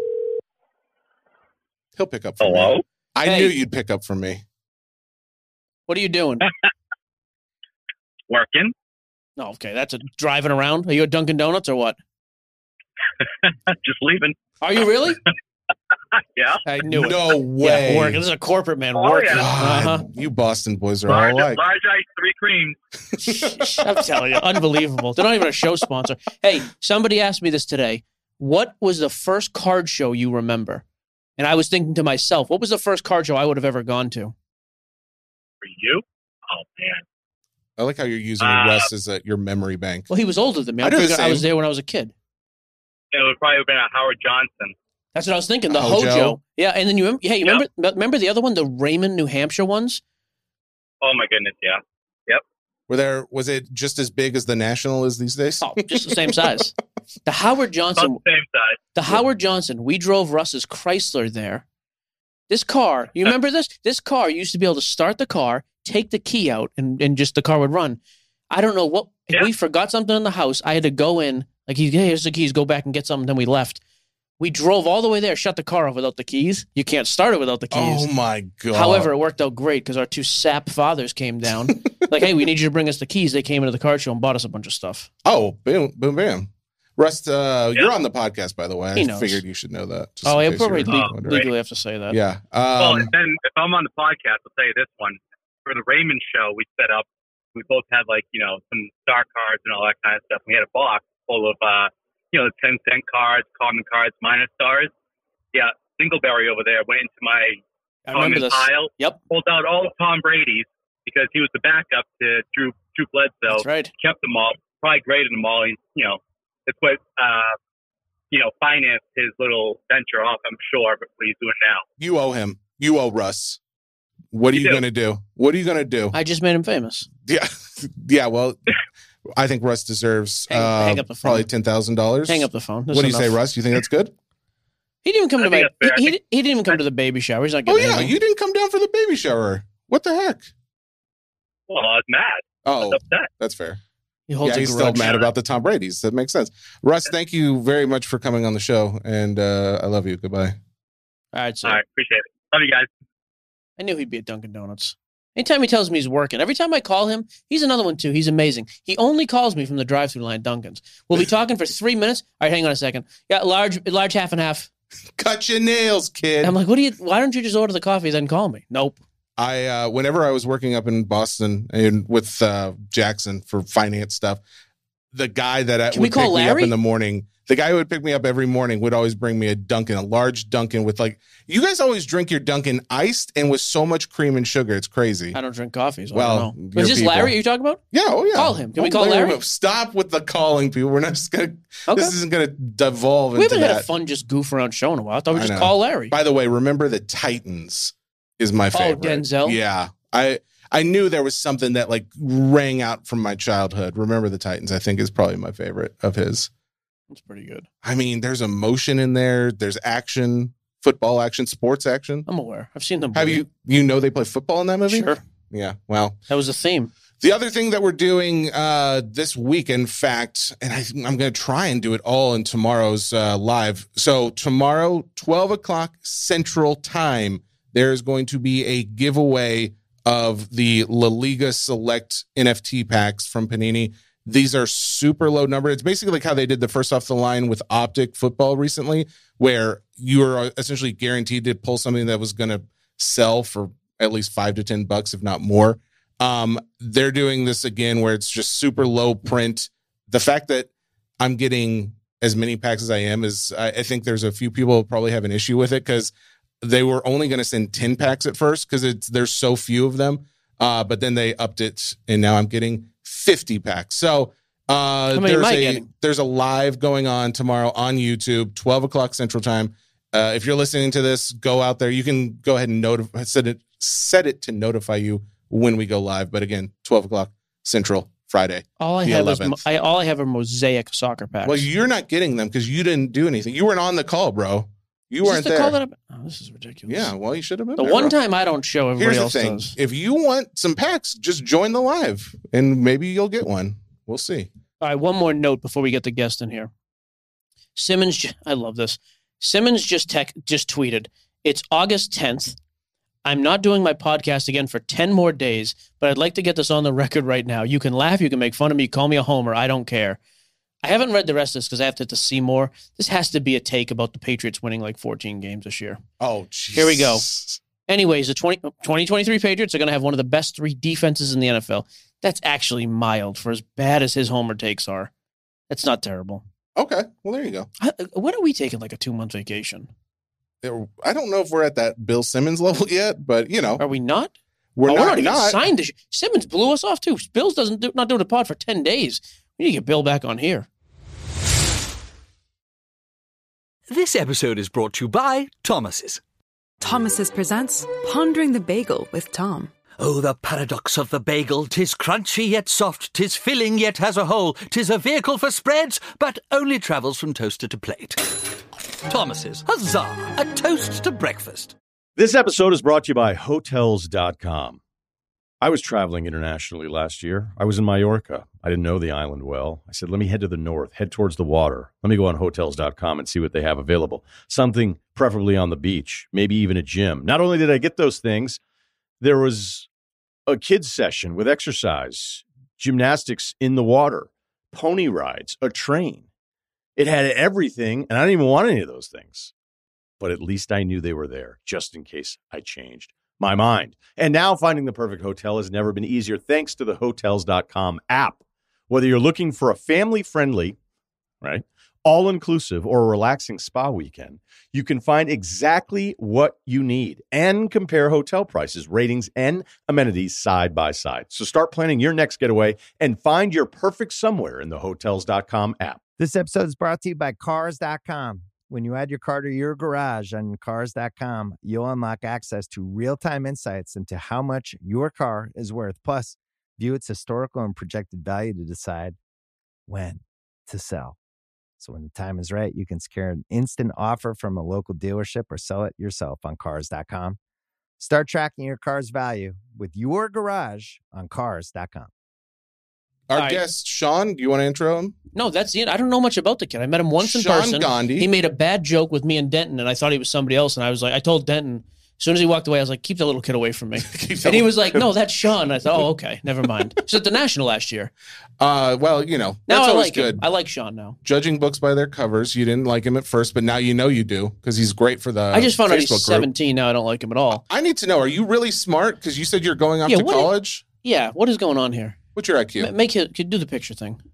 He'll pick up for Hello? me. I Hey. knew you'd pick up for me. What are you doing? Working. No, okay. That's a driving around. Are you at Dunkin' Donuts or what? Just leaving. Are you really? Yeah. I knew it. No way. Yeah, working. This is a corporate man Oh, working. yeah. God, Uh-huh. you Boston boys are all Large, alike. large ice, three creams. I'm telling you, unbelievable. They're not even a show sponsor. Hey, somebody asked me this today. What was the first card show you remember? And I was thinking to myself, what was the first card show I would have ever gone to? For you? Oh, man. I like how you're using Uh, Russ as a, your memory bank. Well, he was older than me. I I, do the figured I was same. there when I was a kid. It would probably have been a Howard Johnson. That's what I was thinking. The Hojo. Hojo. Yeah, and then you remember, hey, you Yeah. remember remember the other one, the Raymond, New Hampshire ones? Oh, my goodness, yeah. Were there? Was it just as big as the National is these days? Oh, just the same size. The Howard About Johnson, the same size. the Howard Johnson, we drove Russ's Chrysler there. This car, you remember this? This car you used to be able to start the car, take the key out, and, and just the car would run. I don't know what, if Yeah. we forgot something in the house, I had to go in, like, hey, here's the keys, go back and get something, then we left. We drove all the way there, shut the car off without the keys. You can't start it without the keys. Oh my god! However, it worked out great because our two sap fathers came down. Like, hey, we need you to bring us the keys. They came into the car show and bought us a bunch of stuff. oh, boom, boom, bam. Rust, uh, Yeah. you're on the podcast, by the way. He I knows. figured you should know that. just Oh, in yeah, case probably you were leg- wondering. legally have to say that. Yeah. well, Um, and then if I'm on the podcast, I'll tell you this one. For the Raymond show, we set up We both had like, you know, some star cards and all that kind of stuff. We had a box full of, uh, you know, ten cent cards, common cards, minus stars. Yeah, Singleberry over there went into my I remember common this. pile, Yep. pulled out all of Tom Brady's because he was the backup to Drew, Drew Bledsoe. That's right. Kept them all, probably graded them all. He, you know, it's what, uh, you know, financed his little venture off, I'm sure, but what he's doing now. You owe him. You owe Russ. What are you, You do. going to do? What are you going to do? I just made him famous. Yeah. Yeah. Well, I think Russ deserves Hang- uh, hang up the phone. probably ten thousand dollars. Hang up the phone. That's What do you enough. say, Russ? You think that's good? He didn't even come I to my. think that's fair. He, he, he didn't even come to the baby shower. He's not Oh, getting yeah. anything. You didn't come down for the baby shower. What the heck? Well, I was mad. I Oh, was upset. that's fair. He holds Yeah, a he's still grudge. mad about the Tom Brady's. That makes sense. Russ, thank you very much for coming on the show. And uh, I love you. Goodbye. All right, so All right, appreciate it. Love you guys. I knew he'd be at Dunkin' Donuts. Anytime he tells me he's working, every time I call him, he's another one too. He's amazing. He only calls me from the drive-through line at Dunkin's. We'll be talking for three minutes. All right, hang on a second. Yeah, large, large half and half. Cut your nails, kid. And I'm like, what do you? Why don't you just order the coffee then call me? Nope. I uh, whenever I was working up in Boston and with uh, Jackson for finance stuff, the guy that I, Can we would call pick me up Larry? in the morning, the guy who would pick me up every morning would always bring me a Dunkin', a large Dunkin' with like, you guys always drink your Dunkin' iced and with so much cream and sugar. It's crazy. I don't drink coffee, so Well, I don't know. your Was this people. Larry you're talking about? Yeah, oh yeah. Call him. Can we Oh, call Larry? Stop with the calling, people. We're not just gonna. Okay. This isn't gonna devolve We into haven't had a that. fun just goof around show in a while. I thought we'd I just know. call Larry. By the way, remember the Titans is my favorite. Denzel? Yeah, I I knew there was something that like rang out from my childhood. Remember the Titans? I think is probably my favorite of his. That's pretty good. I mean, there's emotion in there. There's action, football action, sports action. I'm aware. I've seen them. Have you you know they play football in that movie? Sure. Yeah. Well, That was the theme. the other thing that we're doing uh, this week, in fact, and I, I'm going to try and do it all in tomorrow's uh, live. So tomorrow, twelve o'clock Central Time, there is going to be a giveaway of the La Liga Select N F T packs from Panini. These are super low number. It's basically like how they did the first off the line with Optic Football recently, where you were essentially guaranteed to pull something that was going to sell for at least five to ten bucks, if not more. Um, they're doing this again where it's just super low print. The fact that I'm getting as many packs as I am is, I, I think there's a few people who probably have an issue with it because they were only going to send ten packs at first because it's there's so few of them. Uh, but then they upped it, and now I'm getting fifty packs. So uh, many am there's I a getting? there's a live going on tomorrow on YouTube, twelve o'clock Central Time. Uh, if you're listening to this, go out there. You can go ahead and notify set it set it to notify you when we go live. But again, twelve o'clock Central Friday. All I The have is eleventh. I, all I have are mosaic soccer packs. Well, you're not getting them because you didn't do anything. You weren't on the call, bro. You Is weren't this the there. call that I- oh, this is ridiculous. Yeah, well, you should have been The there, one bro. time I don't show, everybody Here's the else thing. does. If you want some packs, just join the live and maybe you'll get one. We'll see. All right, one more note before we get the guest in here. Simmons, ju- I love this. Simmons just tech, just tweeted, it's August tenth. I'm not doing my podcast again for ten more days, but I'd like to get this on the record right now. You can laugh, you can make fun of me, call me a homer. I don't care. I haven't read the rest of this because I have to, to see more. This has to be a take about the Patriots winning like fourteen games this year. Oh, jeez. Here we go. Anyways, the twenty, twenty twenty-three Patriots are going to have one of the best three defenses in the N F L. That's actually mild for as bad as his homer takes are. That's not terrible. Okay. Well, there you go. I- When are we taking like a two-month vacation? There- I don't know if we're at that Bill Simmons level yet, but you know, Are we not? we're Oh, not. we're not even not. signed. This. Simmons blew us off too. Bills doesn't do, not doing a pod for ten days. We need to get Bill back on here. This episode is brought to you by Thomas's. Thomas's presents Pondering the Bagel with Tom. Oh, the paradox of the bagel. 'Tis crunchy yet soft, 'tis filling yet has a hole, 'tis a vehicle for spreads, but only travels from toaster to plate. Thomas's, huzzah, a toast to breakfast. This episode is brought to you by Hotels dot com. I was traveling internationally last year. I was in Mallorca. I didn't know the island well. I said, let me head to the north, head towards the water. Let me go on Hotels dot com and see what they have available. Something preferably on the beach, maybe even a gym. Not only did I get those things, there was a kids session with exercise, gymnastics in the water, pony rides, a train. It had everything, and I didn't even want any of those things. But at least I knew they were there, just in case I changed. my mind. And now finding the perfect hotel has never been easier thanks to the Hotels dot com app. Whether you're looking for a family-friendly, right, all-inclusive or a relaxing spa weekend, you can find exactly what you need and compare hotel prices, ratings, and amenities side by side. So start planning your next getaway and find your perfect somewhere in the Hotels dot com app. This episode is brought to you by Cars dot com. When you add your car to your garage on Cars dot com, you'll unlock access to real-time insights into how much your car is worth. Plus, view its historical and projected value to decide when to sell. So when the time is right, you can secure an instant offer from a local dealership or sell it yourself on Cars dot com. Start tracking your car's value with your garage on Cars dot com. Our All right. guest, Sean, do you want to intro him? No, that's it. I don't know much about the kid. I met him once in Sean person. Gandhi. He made a bad joke with me and Denton, and I thought he was somebody else. And I was like, I told Denton, as soon as he walked away, I was like, keep the little kid away from me. And he was like, no, that's Sean. I thought, oh, okay, never mind. He was at the National last year. Uh, well, you know, Now that's I always like good. him. I like Sean now. Judging books by their covers, you didn't like him at first, but now you know you do because he's great for the I just found Facebook out he's group. seventeen. Now I don't like him at all. I need to know, are you really smart? Because you said you're going off Yeah, to what- college. Yeah, what is going on here? What's your I Q? Ma- Make it, could do the picture thing.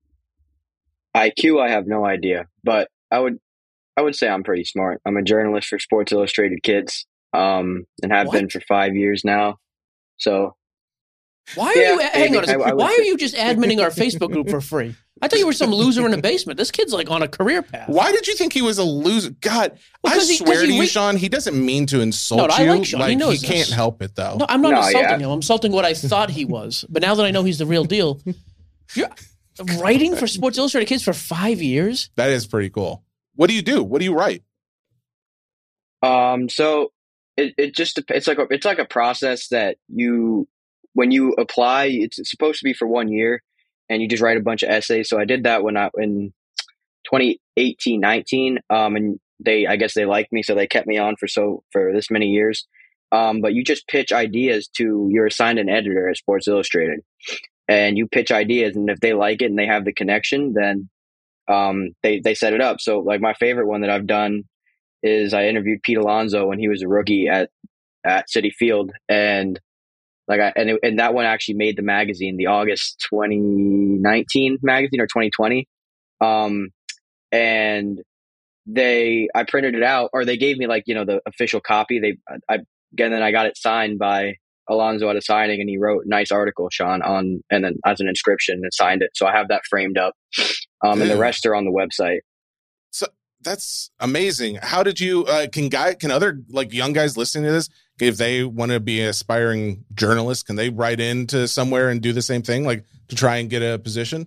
I Q, I have no idea, but I would, I would say I'm pretty smart. I'm a journalist for Sports Illustrated Kids, um, and have What? been for five years now. So Why are Yeah, you? Hang maybe. on a second. I- I would Why say- are you just adminning our Facebook group for free? I thought you were some loser in the basement. This kid's like on a career path. Why did you think he was a loser? God, Well, I 'cause he- 'cause swear he to you, re- Sean, he doesn't mean to insult No, I you. like Sean. He knows can't this. help it, though. No, I'm not No, insulting yeah. him. I'm insulting what I thought he was. But now that I know he's the real deal, you're writing for Sports Illustrated Kids for five years? That is pretty cool. What do you do? What do you write? Um, so it, it just dep- it's like a, it's like a process that you when you apply, it's supposed to be for one year, and you just write a bunch of essays. So I did that when I in twenty eighteen nineteen, um, and they I guess they liked me, so they kept me on for so for this many years. Um, but you just pitch ideas to you're assigned an editor at Sports Illustrated, and you pitch ideas, and if they like it and they have the connection, then um, they they set it up. So like my favorite one that I've done is I interviewed Pete Alonso when he was a rookie at, at Citi Field. And like, I, and, it, and that one actually made the magazine, the August twenty nineteen magazine or twenty twenty. Um, and they, I printed it out, or they gave me like, you know, the official copy. They, I, again, then I got it signed by Alonso at a signing, and he wrote a nice article, Sean, on, and then as an inscription and signed it. So I have that framed up. Um, and the rest are on the website. So that's amazing. How did you, uh, can guy, can other like young guys listening to this, if they want to be aspiring journalists, can they write into somewhere and do the same thing, like to try and get a position?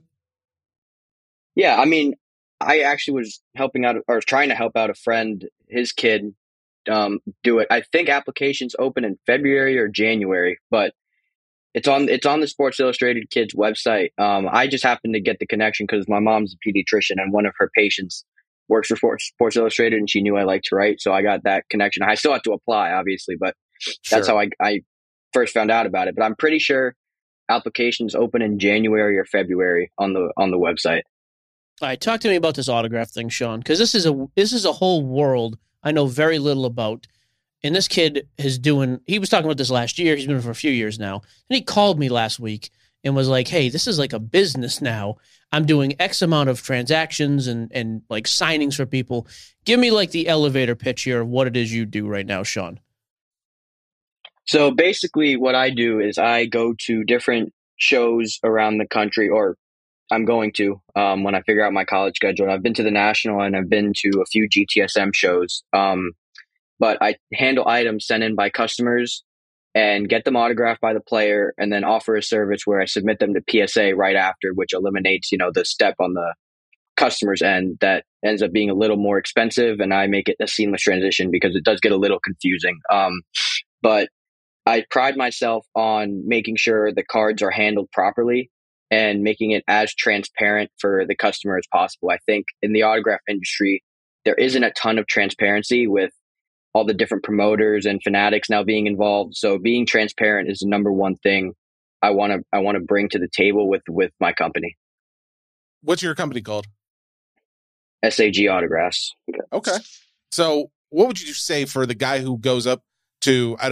Yeah, I mean, I actually was helping out or trying to help out a friend, his kid, um, do it. I think applications open in February or January, but it's on it's on the Sports Illustrated Kids website. Um, I just happened to get the connection because my mom's a pediatrician and one of her patients works for Sports, Sports Illustrated, and she knew I liked to write, so I got that connection. I still have to apply, obviously, but that's Sure. how I, I first found out about it. But I'm pretty sure applications open in January or February on the on the website. All right, talk to me about this autograph thing, Sean, because this is a this is a whole world I know very little about. And this kid is doing, he was talking about this last year. He's been doing it for a few years now. And he called me last week and was like, hey, this is like a business now. I'm doing X amount of transactions and, and like signings for people. Give me like the elevator pitch here of what it is you do right now, Sean. So basically what I do is I go to different shows around the country, or I'm going to um, when I figure out my college schedule. And I've been to the National and I've been to a few G T S M shows. Um, but I handle items sent in by customers and get them autographed by the player, and then offer a service where I submit them to P S A right after, which eliminates, you know, the step on the customer's end that ends up being a little more expensive, and I make it a seamless transition because it does get a little confusing. Um, but I pride myself on making sure the cards are handled properly and making it as transparent for the customer as possible. I think in the autograph industry, there isn't a ton of transparency with all the different promoters and fanatics now being involved. So being transparent is the number one thing I want to I want to bring to the table with with my company. What's your company called? S A G Autographs. Okay. So what would you say for the guy who goes up to, I don't know,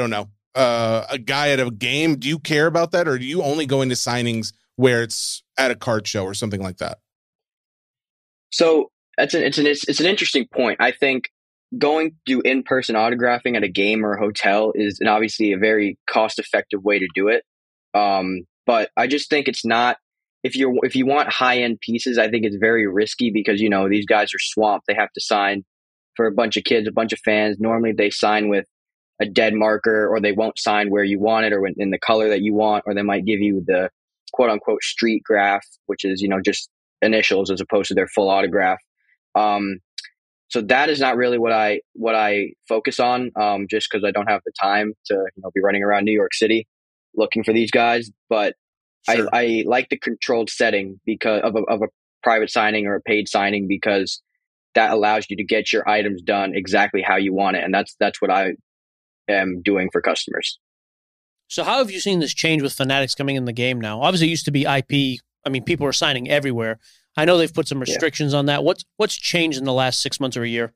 uh, a guy at a game, do you care about that, or do you only go into signings where it's at a card show or something like that? So that's an, it's an it's, it's an interesting point. I think going to in-person autographing at a game or a hotel is an obviously a very cost-effective way to do it. Um, but I just think it's not, if you're if you want high-end pieces, I think it's very risky because, you know, these guys are swamped. They have to sign for a bunch of kids, a bunch of fans. Normally they sign with a dead marker, or they won't sign where you want it or in the color that you want, or they might give you the quote-unquote street graph, which is, you know, just initials as opposed to their full autograph. Um, so that is not really what I what I focus on, um, just because I don't have the time to, you know, be running around New York City looking for these guys. But sure. I, I like the controlled setting because of a, of a private signing or a paid signing, because that allows you to get your items done exactly how you want it, and that's that's what I am doing for customers. So how have you seen this change with Fanatics coming in the game now? Obviously, it used to be I P. I mean, people are signing everywhere. I know they've put some restrictions yeah. on that. What's what's changed in the last six months or a year?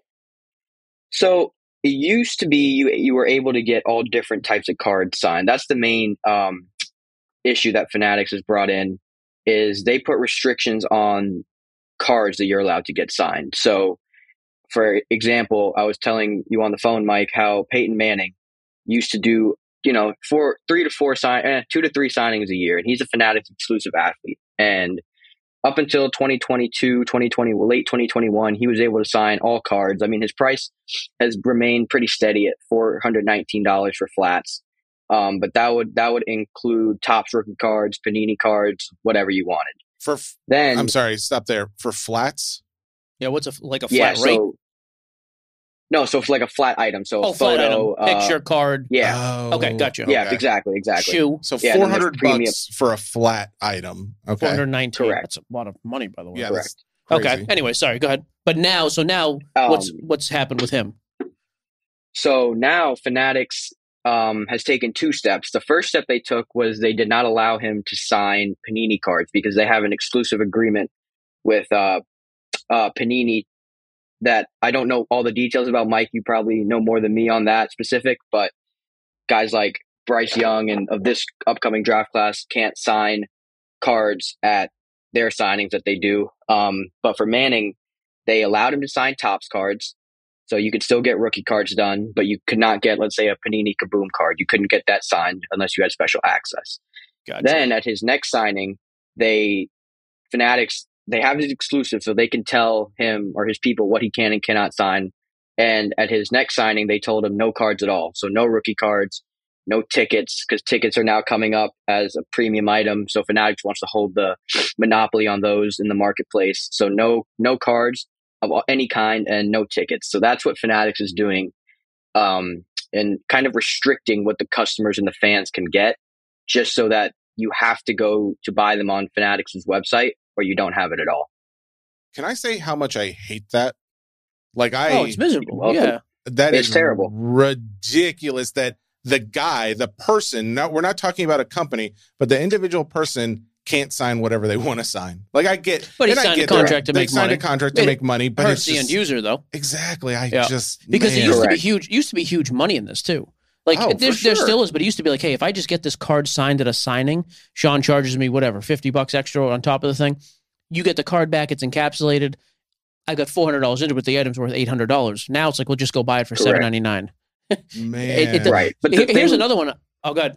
So it used to be you you were able to get all different types of cards signed. That's the main um, issue that Fanatics has brought in, is they put restrictions on cards that you're allowed to get signed. So, for example, I was telling you on the phone, Mike, how Peyton Manning used to do, you know, four, three to four sign, eh, two to three signings a year, and he's a Fanatics exclusive athlete. And up until twenty twenty-two, twenty twenty, late twenty twenty-one, he was able to sign all cards. I mean, his price has remained pretty steady at four hundred nineteen dollars for flats. Um, but that would that would include Topps rookie cards, Panini cards, whatever you wanted. For f- then, I'm sorry, stop there. For flats, yeah, what's a like a yeah, flat rate? So, no, so for like a flat item. So oh, a photo, flat item. Picture, uh, card. Yeah. Oh, okay, gotcha. Yeah, okay. exactly, exactly. Shoe. So yeah, four hundred bucks for a flat item. Okay, four hundred nineteen. Correct. That's a lot of money, by the way. Yeah, correct. Okay. Anyway, sorry. Go ahead. But now, so now, um, what's what's happened with him? So now, Fanatics um, has taken two steps. The first step they took was they did not allow him to sign Panini cards because they have an exclusive agreement with uh, uh, Panini that I don't know all the details about. Mike, you probably know more than me on that specific, but guys like Bryce Young and of this upcoming draft class can't sign cards at their signings that they do. Um, but for Manning, they allowed him to sign Topps cards. So you could still get rookie cards done, but you could not get, let's say, a Panini Kaboom card. You couldn't get that signed unless you had special access. Gotcha. Then at his next signing, they Fanatics, they have his exclusive, so they can tell him or his people what he can and cannot sign. And at his next signing, they told him no cards at all. So no rookie cards, no tickets, because tickets are now coming up as a premium item. So Fanatics wants to hold the monopoly on those in the marketplace. So no no cards of any kind and no tickets. So that's what Fanatics is doing, um, and kind of restricting what the customers and the fans can get, just so that you have to go to buy them on Fanatics' website or you don't have it at all. Can I say how much I hate that? Like I, oh, it's miserable. Yeah, that it's is terrible, ridiculous. That the guy, the person, not, we're not talking about a company, but the individual person can't sign whatever they want to sign. Like I get, but he signed a contract to they make signed money. a contract to it make money, but hurts it's the just, end user though. Exactly. I yeah. just because man. it used Correct. to be huge. Used to be huge money in this too. Like oh, there, sure. there still is, but it used to be like, hey, if I just get this card signed at a signing, Sean charges me whatever fifty bucks extra on top of the thing. You get the card back; it's encapsulated. I got four hundred dollars into it, but the item's worth eight hundred dollars. Now it's like, we'll just go buy it for seven ninety nine. Man, it, it, right. But here's thing, another one. Oh, God.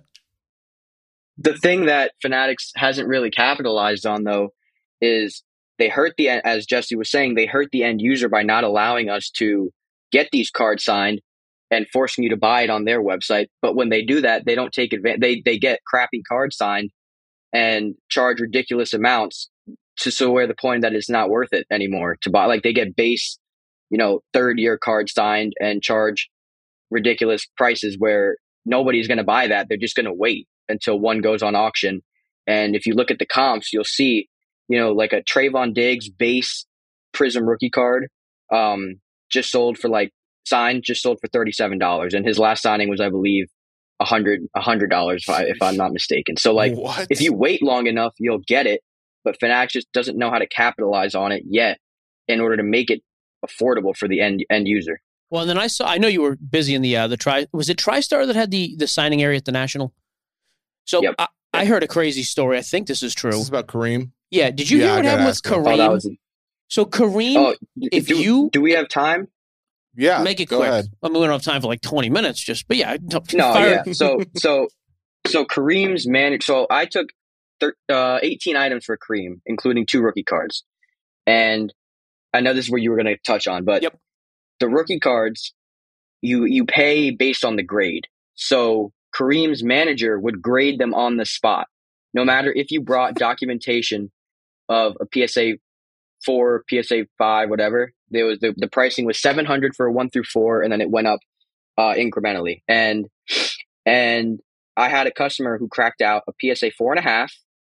The thing that Fanatics hasn't really capitalized on, though, is they hurt the, as Jesse was saying, they hurt the end user by not allowing us to get these cards signed and forcing you to buy it on their website. But when they do that, they don't take advantage. They they get crappy cards signed and charge ridiculous amounts to so where the point that it's not worth it anymore to buy. Like they get base, you know, third year cards signed and charge ridiculous prices where nobody's going to buy that. They're just going to wait until one goes on auction. And if you look at the comps, you'll see, you know, like a Trayvon Diggs base Prism rookie card um, just sold for like signed, just sold for thirty-seven dollars. And his last signing was, I believe, a hundred, a hundred dollars if, I, if I'm not mistaken. So like, what? If you wait long enough, you'll get it. But Fanatics just doesn't know how to capitalize on it yet in order to make it affordable for the end end user. Well, and then I saw. I know you were busy in the uh, the tri. Was it TriStar that had the the signing area at the National? So Yep. I, I heard a crazy story. I think this is true. This is about Kareem. Yeah. Did you Yeah, hear I what gotta happened with ask him. Kareem? Oh, that was. So Kareem, Oh, if do, you do we have time? Yeah, make it go quick. ahead. I mean, we don't have time for like twenty minutes. Just, but yeah, No, fire- yeah. So, so, so Kareem's managed. So I took thir- uh, eighteen items for Kareem, including two rookie cards. And I know this is where you were going to touch on, but Yep. the rookie cards, you you pay based on the grade. So Kareem's manager would grade them on the spot, no matter if you brought documentation of a P S A four, P S A five, whatever. There was the, the pricing was seven hundred for a one through four, and then it went up uh, incrementally. And and I had a customer who cracked out a P S A four and a half,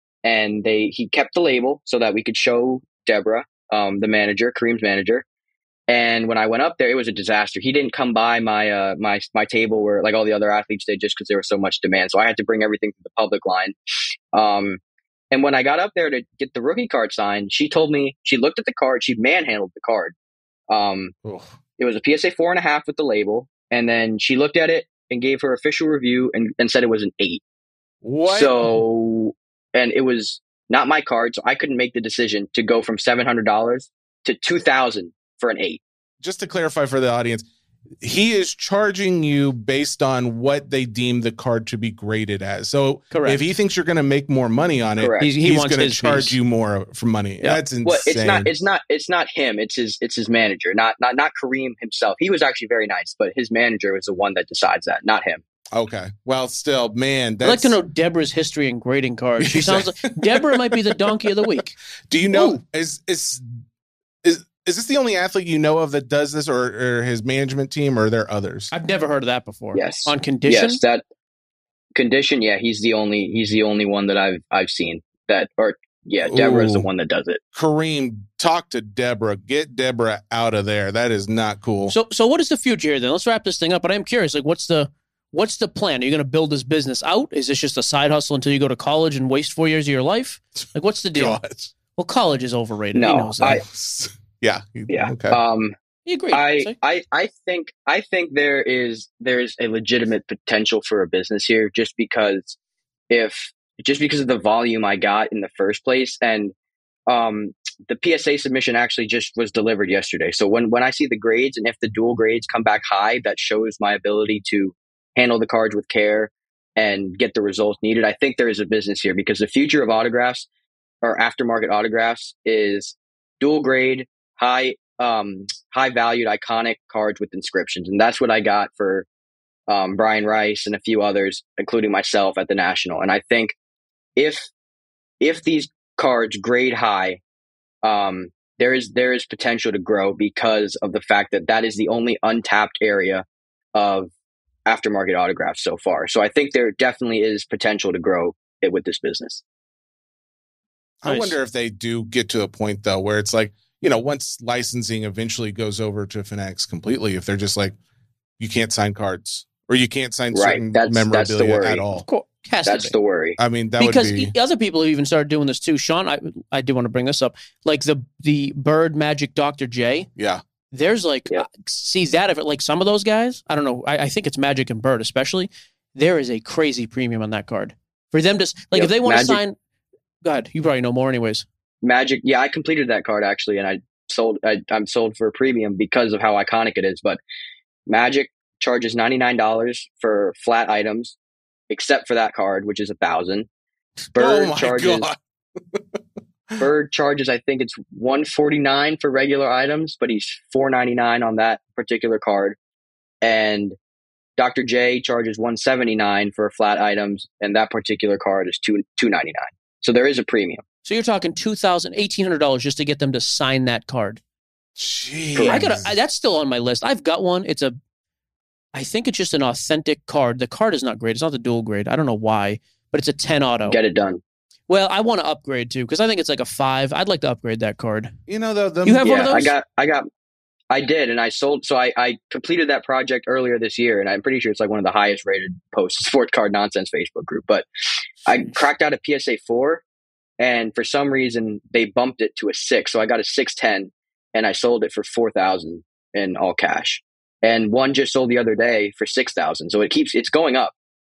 and they he kept the label so that we could show Deborah, um, the manager, Kareem's manager. And when I went up there, it was a disaster. He didn't come by my uh, my my table where like all the other athletes did, just because there was so much demand. So I had to bring everything to the public line. Um, and when I got up there to get the rookie card signed, she told me she looked at the card, she manhandled the card. Um, it was a P S A four and a half with the label, and then she looked at it and gave her official review and, and said it was an eight. What? So, and it was not my card, so I couldn't make the decision to go from seven hundred dollars to two thousand dollars for an eight. Just to clarify for the audience, he is charging you based on what they deem the card to be graded as. So Correct. if he thinks you're going to make more money on it, Correct. He's- he he's wants going to his charge piece. you more for money. Yeah. That's insane. Well, it's not. It's not. It's not him. It's his. It's his manager. Not. Not. Not Kareem himself. He was actually very nice, but his manager is the one that decides that, not him. Okay. Well, still, man, I'd that's, like to know Deborah's history in grading cards. She sounds like Deborah might be the donkey of the week. Do you know, Ooh. is, is, is, is this the only athlete you know of that does this, or, or his management team, or are there others? I've never heard of that before. Yes. On condition? Yes, that condition. Yeah, he's the only. He's the only one that I've I've seen that. Or yeah, Deborah is the Ooh. one that does it. Kareem, talk to Deborah. Get Deborah out of there. That is not cool. So so what is the future here then? Let's wrap this thing up. But I'm curious, like what's the what's the plan? Are you going to build this business out? Is this just a side hustle until you go to college and waste four years of your life? Like what's the deal? God. Well, college is overrated. He No, knows that. I. Yeah. Yeah. Okay. Um. you agree. I, See? I I think I think there is there's a legitimate potential for a business here, just because if just because of the volume I got in the first place, and um the P S A submission actually just was delivered yesterday. So when when I see the grades, and if the dual grades come back high, that shows my ability to handle the cards with care and get the results needed. I think there is a business here, because the future of autographs or aftermarket autographs is dual grade, high um high valued iconic cards with inscriptions, and that's what I got for um Brian Rice and a few others, including myself, at the National. And I think if if these cards grade high, um there is there is potential to grow, because of the fact that that is the only untapped area of aftermarket autographs so far. So I think there definitely is potential to grow it with this business. I Nice. wonder if they do get to a point, though, where it's like, you know, once licensing eventually goes over to Fanatics completely, if they're just like, you can't sign cards, or you can't sign Right. certain That's- that's the memorabilia worry. at all. Of course. Has to That's be. the worry. I mean, that because would be. e- other people have even started doing this too. Sean, I I do want to bring this up. Like the the Bird Magic Doctor J. Yeah. There's like Yeah. uh, see that if it like some of those guys, I don't know. I, I think it's Magic and Bird especially. There is a crazy premium on that card for them to s- like Yep. if they want to Magic- sign. Go ahead. You probably know more, anyways. Magic, yeah, I completed that card actually, and I sold. I, I'm sold for a premium because of how iconic it is. But Magic charges ninety-nine dollars for flat items, except for that card, which is a thousand. Bird oh my charges. God. Bird charges. I think it's one forty-nine for regular items, but he's four ninety-nine on that particular card. And Doctor J charges one seventy-nine for flat items, and that particular card is two two ninety-nine. So there is a premium. So you're talking two thousand, eighteen hundred dollars just to get them to sign that card. Jeez. I got that's still on my list. I've got one. It's a, I think it's just an authentic card. The card is not great. It's not the dual grade. I don't know why, but it's a ten auto. Get it done. Well, I want to upgrade too because I think it's like a five. I'd like to upgrade that card. You know, though, the, You have yeah, one of those? I got, I got, I did, and I sold. So I, I completed that project earlier this year, and I'm pretty sure it's like one of the highest rated posts, Sport Card Nonsense Facebook group. But I cracked out a P S A four, and for some reason they bumped it to a six, so I got a six ten, and I sold it for four thousand in all cash. and one just sold the other day for six thousand. So it keeps it's going up.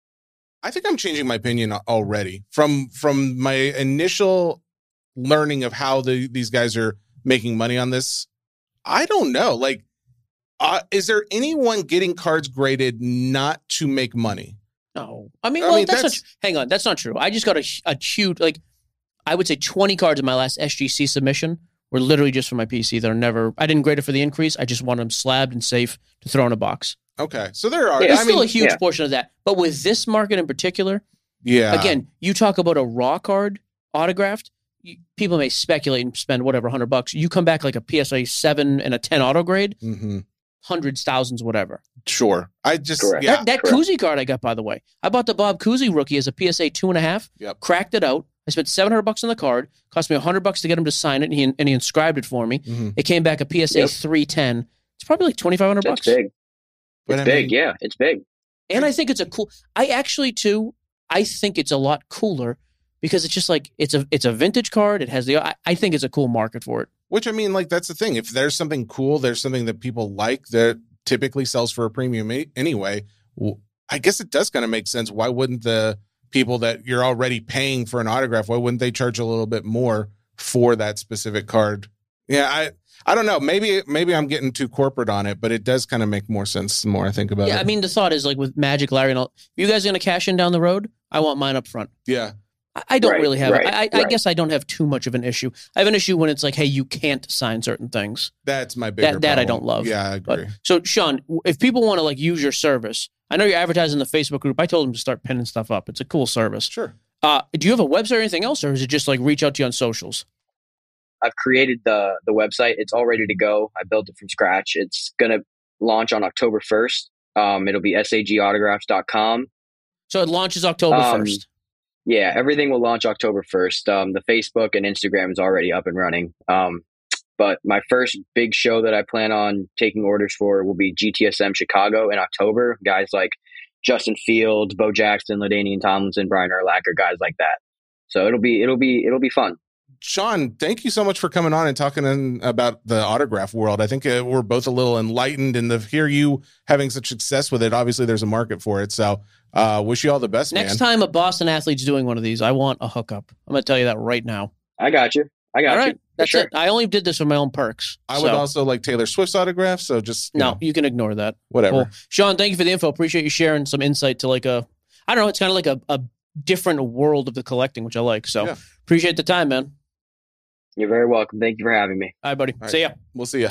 I think I'm changing my opinion already from from my initial learning of how the, these guys are making money on this. I don't know. Like, uh, is there anyone getting cards graded not to make money? No. I mean, I well, mean, that's, that's- not, hang on. That's not true. I just got a, a huge, like, I would say twenty cards in my last S G C submission were literally just for my P C that are never, I didn't grade it for the increase. I just want them slabbed and safe to throw in a box. Okay. So there are, Yeah, There's I still mean, a huge yeah. portion of that. But with this market in particular, yeah. again, you talk about a raw card autographed, you, people may speculate and spend whatever, one hundred bucks. You come back like a P S A seven and a ten auto grade, Mm-hmm. hundreds, thousands, whatever. Sure. I just, Correct. yeah. That, that correct. Kuzi card I got, by the way, I bought the Bob Kuzi rookie as a P S A two and a half, Yep. cracked it out. I spent seven hundred bucks on the card, cost me one hundred bucks to get him to sign it, and he, and he inscribed it for me. Mhm. It came back a P S A Yep. three ten. It's probably like twenty-five hundred That's bucks. big. But It's I big. mean- Yeah, it's big. And I think it's a cool, I actually too, I think it's a lot cooler because it's just like, it's a it's a vintage card. It has the, I, I think it's a cool market for it. Which, I mean, like, that's the thing. If there's something cool, there's something that people like that typically sells for a premium a- anyway, well, I guess it does kind of make sense. Why wouldn't the people that you're already paying for an autograph, why wouldn't they charge a little bit more for that specific card? Yeah, I I don't know. Maybe maybe I'm getting too corporate on it, but it does kind of make more sense the more I think about Yeah, it. I mean, the thought is like with Magic, Larry, and all, if you guys are going to cash in down the road, I want mine up front. yeah. I, I don't Right, really have right, it. I, I right. guess I don't have too much of an issue. I have an issue when it's like, hey, you can't sign certain things. That's my bigger That that I problem. don't love. Yeah, I But, agree. so, Sean, if people want to like use your service, I know you're advertising the Facebook group. I told them to start pinning stuff up. It's a cool service. Sure. Uh, do you have a website or anything else, or is it just like reach out to you on socials? I've created the the website. It's all ready to go. I built it from scratch. It's gonna launch on October first. Um, it'll be sag autographs dot com. So it launches October Um, first. Yeah, everything will launch October first. Um, the Facebook and Instagram is already up and running. Um, but my first big show that I plan on taking orders for will be G T S M Chicago in October. Guys like Justin Fields, Bo Jackson, LaDainian Tomlinson, Brian Urlacher, guys like that. So it'll be it'll be it'll be fun. Sean, thank you so much for coming on and talking in, about the autograph world. I think uh, we're both a little enlightened, and to hear you having such success with it, obviously there's a market for it. So uh, wish you all the best, Next man. time a Boston athlete's doing one of these, I want a hookup. I'm going to tell you that right now. I got you. I got All right. you. For That's sure. it. I only did this for my own perks. I would So, also like Taylor Swift's autograph, so just you No, know, you can ignore that. whatever. Cool. Sean, thank you for the info. Appreciate you sharing some insight to like a, I don't know, it's kind of like a, a different world of the collecting, which I like. So Yeah. appreciate the time, man. You're very welcome. Thank you for having me. All right, buddy. All right. See ya. We'll see ya.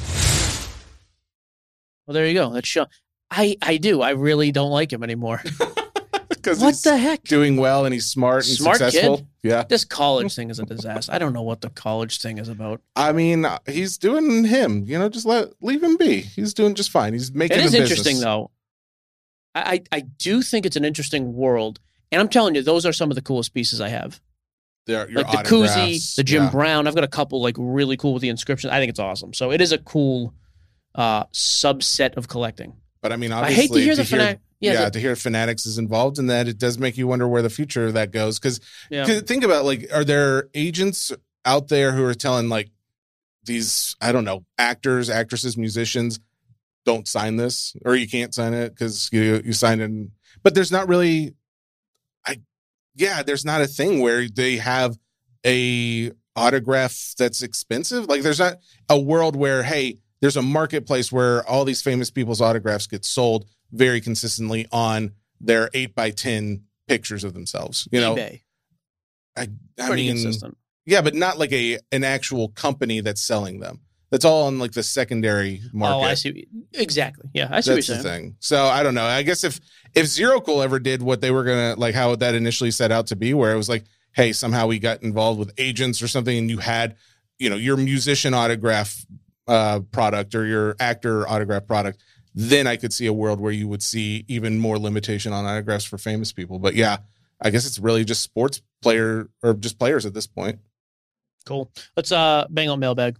Well, there you go. That's Sean. I, I do. I really don't like him anymore. Because What he's the heck? doing well and he's smart and Smart successful. kid. Yeah. This college thing is a disaster. I don't know what the college thing is about. I mean, uh, he's doing him. You know, just let leave him be. He's doing just fine. He's making It is a interesting, business. though. I, I I do think it's an interesting world. And I'm telling you, those are some of the coolest pieces I have. They're, your Like the Kuzi, autographs. the Jim Yeah. Brown. I've got a couple like really cool with the inscription. I think it's awesome. So it is a cool uh, subset of collecting. But I mean, I obviously, hate to hear the fanatic. Yeah, Yeah, the- to hear Fanatics is involved in that, it does make you wonder where the future of that goes. Because yeah. think about, like, are there agents out there who are telling, like, these, I don't know, actors, actresses, musicians, don't sign this, or you can't sign it because you you signed in. But there's not really, I, yeah, there's not a thing where they have a autograph that's expensive. Like, there's not a world where, hey, there's a marketplace where all these famous people's autographs get sold very consistently on their eight by ten pictures of themselves. You know, eBay. I, I Pretty mean, consistent. yeah, but not like a an actual company that's selling them. That's all on like the secondary market. Oh, I see. Exactly. Yeah, I see That's what the you're saying. thing. So I don't know. I guess if if Zero Cool ever did what they were gonna like, how that initially set out to be, where it was like, hey, somehow we got involved with agents or something, and you had, you know, your musician autograph uh, product or your actor autograph product, then I could see a world where you would see even more limitation on autographs for famous people. But yeah, I guess it's really just sports player or just players at this point. Cool. Let's uh bang on mailbag.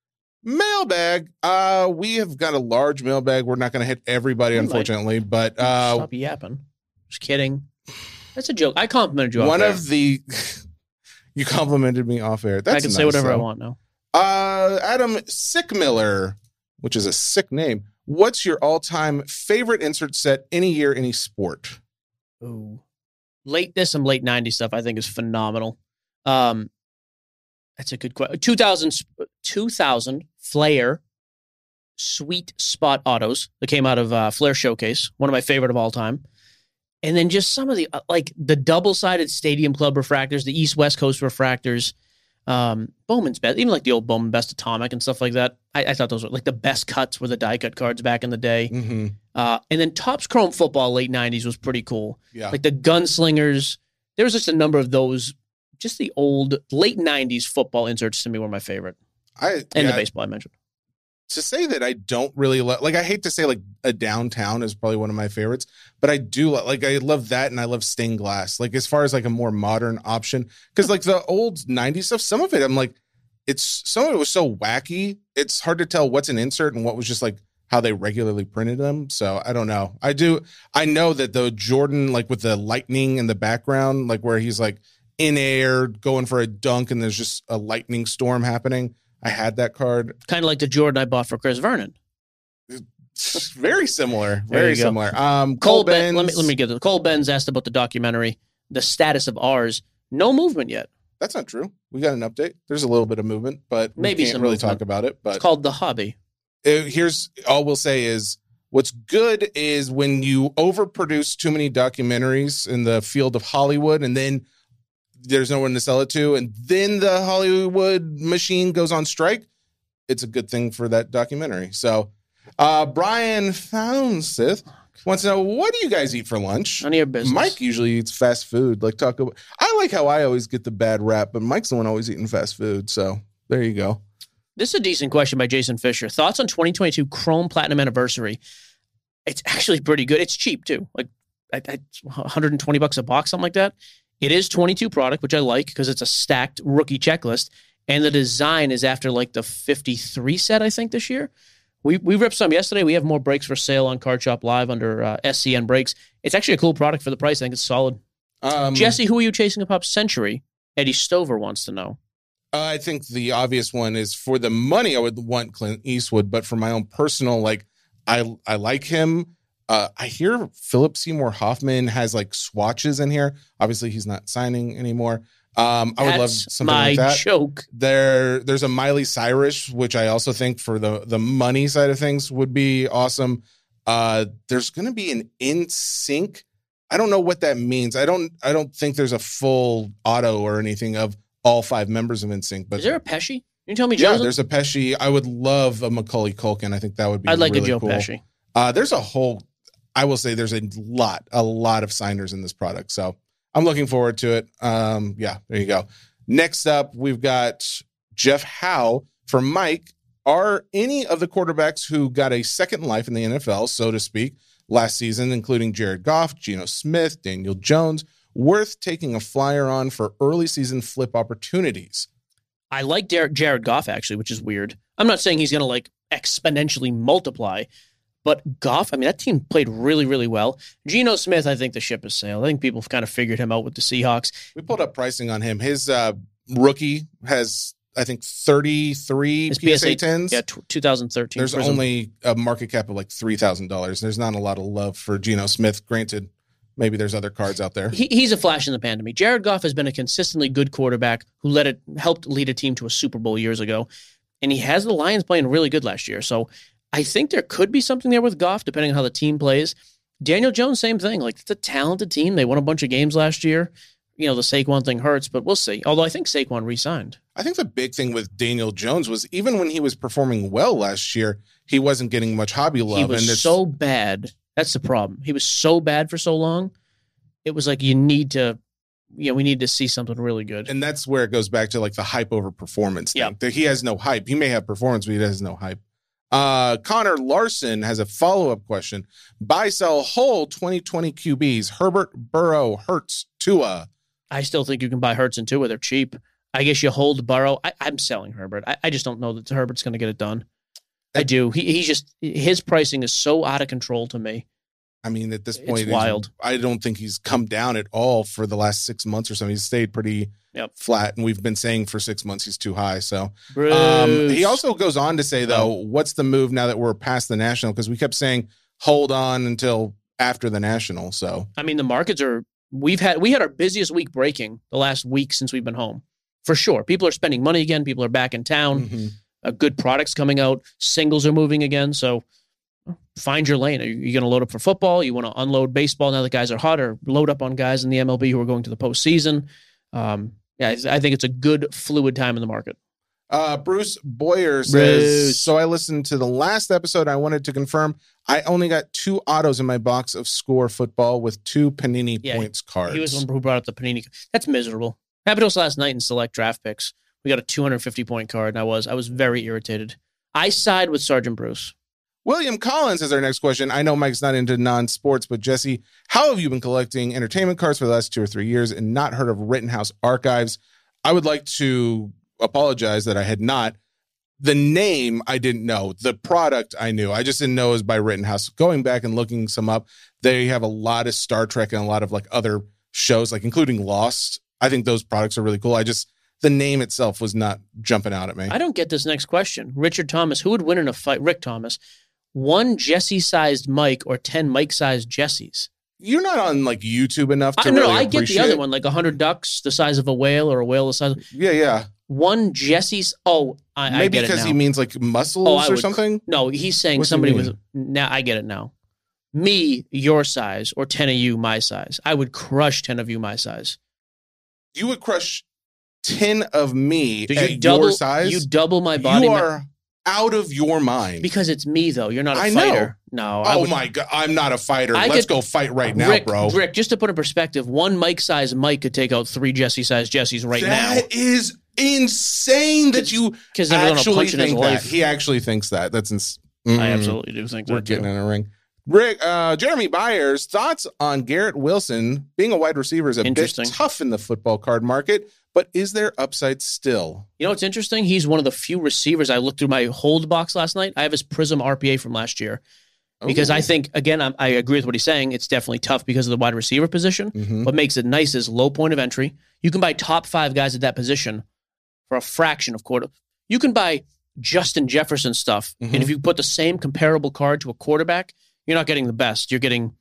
Mailbag. Uh, we have got a large mailbag. We're not going to hit everybody, We might. unfortunately, but uh, Stop yapping. Just kidding. That's a joke. I complimented you. one off air. of the you complimented me off air. That's I can say nice, whatever I though. want now. Uh, Adam Sickmiller, which is a sick name. What's your all-time favorite insert set any year, any sport? Ooh. Late, there's some late nineties stuff I think is phenomenal. Um, that's a good question. two thousand, two thousand Flair Sweet Spot Autos that came out of uh, Flair Showcase, one of my favorite of all time. And then just some of the, uh, like the double-sided Stadium Club refractors, the East-West Coast refractors, um, Bowman's Best, even like the old Bowman Best Atomic and stuff like that. I, I thought those were like the best cuts were the die-cut cards back in the day. Mm-hmm. Uh, and then Topps Chrome Football late nineties was pretty cool. Yeah. Like the Gunslingers. There was just a number of those, just the old late nineties football inserts to me were my favorite. I And yeah, the baseball I mentioned. To say that I don't really lo- like, I hate to say like a downtown is probably one of my favorites, but I do lo- like, I love that. And I love stained glass, like as far as like a more modern option. Cause like the old nineties stuff, some of it, I'm like, it's some of it was so wacky. It's hard to tell what's an insert and what was just like how they regularly printed them. So I don't know. I do. I know that the Jordan, like with the lightning in the background, like where he's like in air going for a dunk and there's just a lightning storm happening. I had that card. Kind of like the Jordan I bought for Chris Vernon. Very similar. There Very you go. similar. Um, Cole Cole Ben, Benz. let me let me get it. Cole Benz asked about the documentary, the status of ours. No movement yet. That's not true. We got an update. There's a little bit of movement, but we Maybe can't some really movement. talk about it. But It's called The Hobby. Uh, here's all we'll say is what's good is when you overproduce too many documentaries in the field of Hollywood and then there's no one to sell it to, and then the Hollywood machine goes on strike, it's a good thing for that documentary. So uh, Brian Founseth wants to know, what do you guys eat for lunch? None of your business. Mike usually eats fast food, like Taco Bell. I like how I always get the bad rap, but Mike's the one always eating fast food. So there you go. This is a decent question by Jason Fisher. Thoughts on twenty twenty-two Chrome Platinum Anniversary? It's actually pretty good. It's cheap too, like I, I, one hundred twenty bucks a box, something like that. It is twenty-two product, which I like because it's a stacked rookie checklist, and the design is after like the fifty-three set, I think, this year. We we ripped some yesterday. We have more breaks for sale on Card Shop Live under uh, S C N Breaks. It's actually a cool product for the price. I think it's solid. Um, Jesse, who are you chasing a Pop Century? Eddie Stover wants to know. I think the obvious one is for the money, I would want Clint Eastwood, but for my own personal, like, I I like him. Uh, I hear Philip Seymour Hoffman has like swatches in here. Obviously, he's not signing anymore. Um, I would love That's something my like that. joke. There, there's a Miley Cyrus, which I also think for the the money side of things would be awesome. Uh, there's going to be an In Sync. I don't know what that means. I don't. I don't think there's a full auto or anything of all five members of In Sync. But Is there a Pesci? Can you tell me, yeah, Joseph? there's a Pesci. I would love a Macaulay Culkin. I think that would be. I'd like really a Joe cool. Pesci. Uh, there's a whole. I will say there's a lot, a lot of signers in this product. So I'm looking forward to it. Um, yeah, there you go. Next up, we've got Jeff Howe for Mike. Are any of the quarterbacks who got a second life in the N F L, so to speak, last season, including Jared Goff, Geno Smith, Daniel Jones, worth taking a flyer on for early season flip opportunities? I like Jared, Jared Goff, actually, which is weird. I'm not saying he's going to like exponentially multiply, but Goff, I mean, that team played really, really well. Geno Smith, I think the ship has sailed. I think people have kind of figured him out with the Seahawks. We pulled up pricing on him. His uh, rookie has, I think, thirty-three His P S A tens. Yeah, t- twenty thirteen. There's Prism. only a market cap of like three thousand dollars. There's not a lot of love for Geno Smith. Granted, maybe there's other cards out there. He, he's a flash in the pan to me. Jared Goff has been a consistently good quarterback who led it, helped lead a team to a Super Bowl years ago, and he has the Lions playing really good last year. So I think there could be something there with Goff, depending on how the team plays. Daniel Jones, same thing. Like, it's a talented team. They won a bunch of games last year. You know, the Saquon thing hurts, but we'll see. Although I think Saquon re-signed. I think the big thing with Daniel Jones was even when he was performing well last year, he wasn't getting much hobby love. He was and it's, so bad. That's the problem. He was so bad for so long. It was like, you need to, you know, we need to see something really good. and that's where it goes back to like the hype over performance thing. Yeah. That he has no hype. He may have performance, but he has no hype. Uh, Connor Larson has a follow-up question. Buy, sell, hold twenty twenty Q Bs. Herbert, Burrow, Hurts, Tua. I still think you can buy Hurts and Tua. They're cheap. I guess you hold Burrow. I, I'm selling Herbert. I, I just don't know that Herbert's going to get it done. I do. He, he's just, his pricing is so out of control to me. I mean, at this It's point, he's- wild. I don't think he's come down at all for the last six months or something. He's stayed pretty Yep. flat, and we've been saying for six months he's too high. So Bruce. um, he also goes on to say, though, what's the move now that we're past the national? Because we kept saying hold on until after the national. So I mean, the markets are. We've had we had our busiest week breaking the last week since we've been home, for sure. People are spending money again. People are back in town. mhm. Uh, good products coming out. Singles are moving again. So find your lane. Are you, you going to load up for football? You want to unload baseball now that guys are hot, or load up on guys in the M L B who are going to the postseason? Um, yeah, I I think it's a good fluid time in the market. Uh, Bruce Boyer says, Bruce. so I listened to the last episode. I wanted to confirm I only got two autos in my box of Score Football with two Panini Yeah, points cards. He was the one who brought up the Panini. That's miserable. Happened to us last night in select draft picks. We got a two hundred fifty point card, and I was I was very irritated. I side with Sergeant Bruce. William Collins is our next question. I know Mike's not into non-sports, but Jesse, how have you been collecting entertainment cards for the last two or three years and not heard of Rittenhouse Archives? I would like to apologize that I had not. The name I didn't know. The product I knew. I just didn't know it was by Rittenhouse. Going back and looking some up, they have a lot of Star Trek and a lot of like other shows, like including Lost. I think those products are really cool. I just, the name itself was not jumping out at me. I don't get this next question. Richard Thomas, who would win in a fight? Rick Thomas, one Jesse-sized Mike or ten Mike-sized Jessies? You're not on like YouTube enough to I, no, really I get the appreciate- other one, like a hundred ducks the size of a whale or a whale the size of... Yeah, yeah. One Jesse's... Oh, I, I Maybe get it because now. he means like muscles Oh, I or would- something. No, he's saying What's he somebody mean? with... Now I get it now. Me, your size, or ten of you, my size. I would crush ten of you, my size. You would crush ten of me Did at you double, your size. You double my body You ma- are out of your mind. because it's me, though. You're not a I know. fighter. No. I Oh would- my god, I'm not a fighter. I Let's could- go fight right now, Rick, bro. Rick, just to put in perspective, one Mike-sized Mike could take out three Jesse-sized Jessies right now. That is insane that you 'Cause they're gonna actually punch in his think that. life. He actually thinks that. That's ins- I Mm. absolutely do think We're that, too. getting in a ring. Rick, uh, Jeremy Byers, thoughts on Garrett Wilson being a wide receiver is a bit Interesting. tough in the football card market, but is there upside still? You know what's interesting? He's one of the few receivers. I looked through my hold box last night. I have his Prism R P A from last year. Because Ooh. I think, again, I'm, I agree with what he's saying. It's definitely tough because of the wide receiver position. Mhm. What makes it nice is low point of entry. You can buy top five guys at that position for a fraction of quarter. You can buy Justin Jefferson stuff. Mhm. And if you put the same comparable card to a quarterback, you're not getting the best. You're getting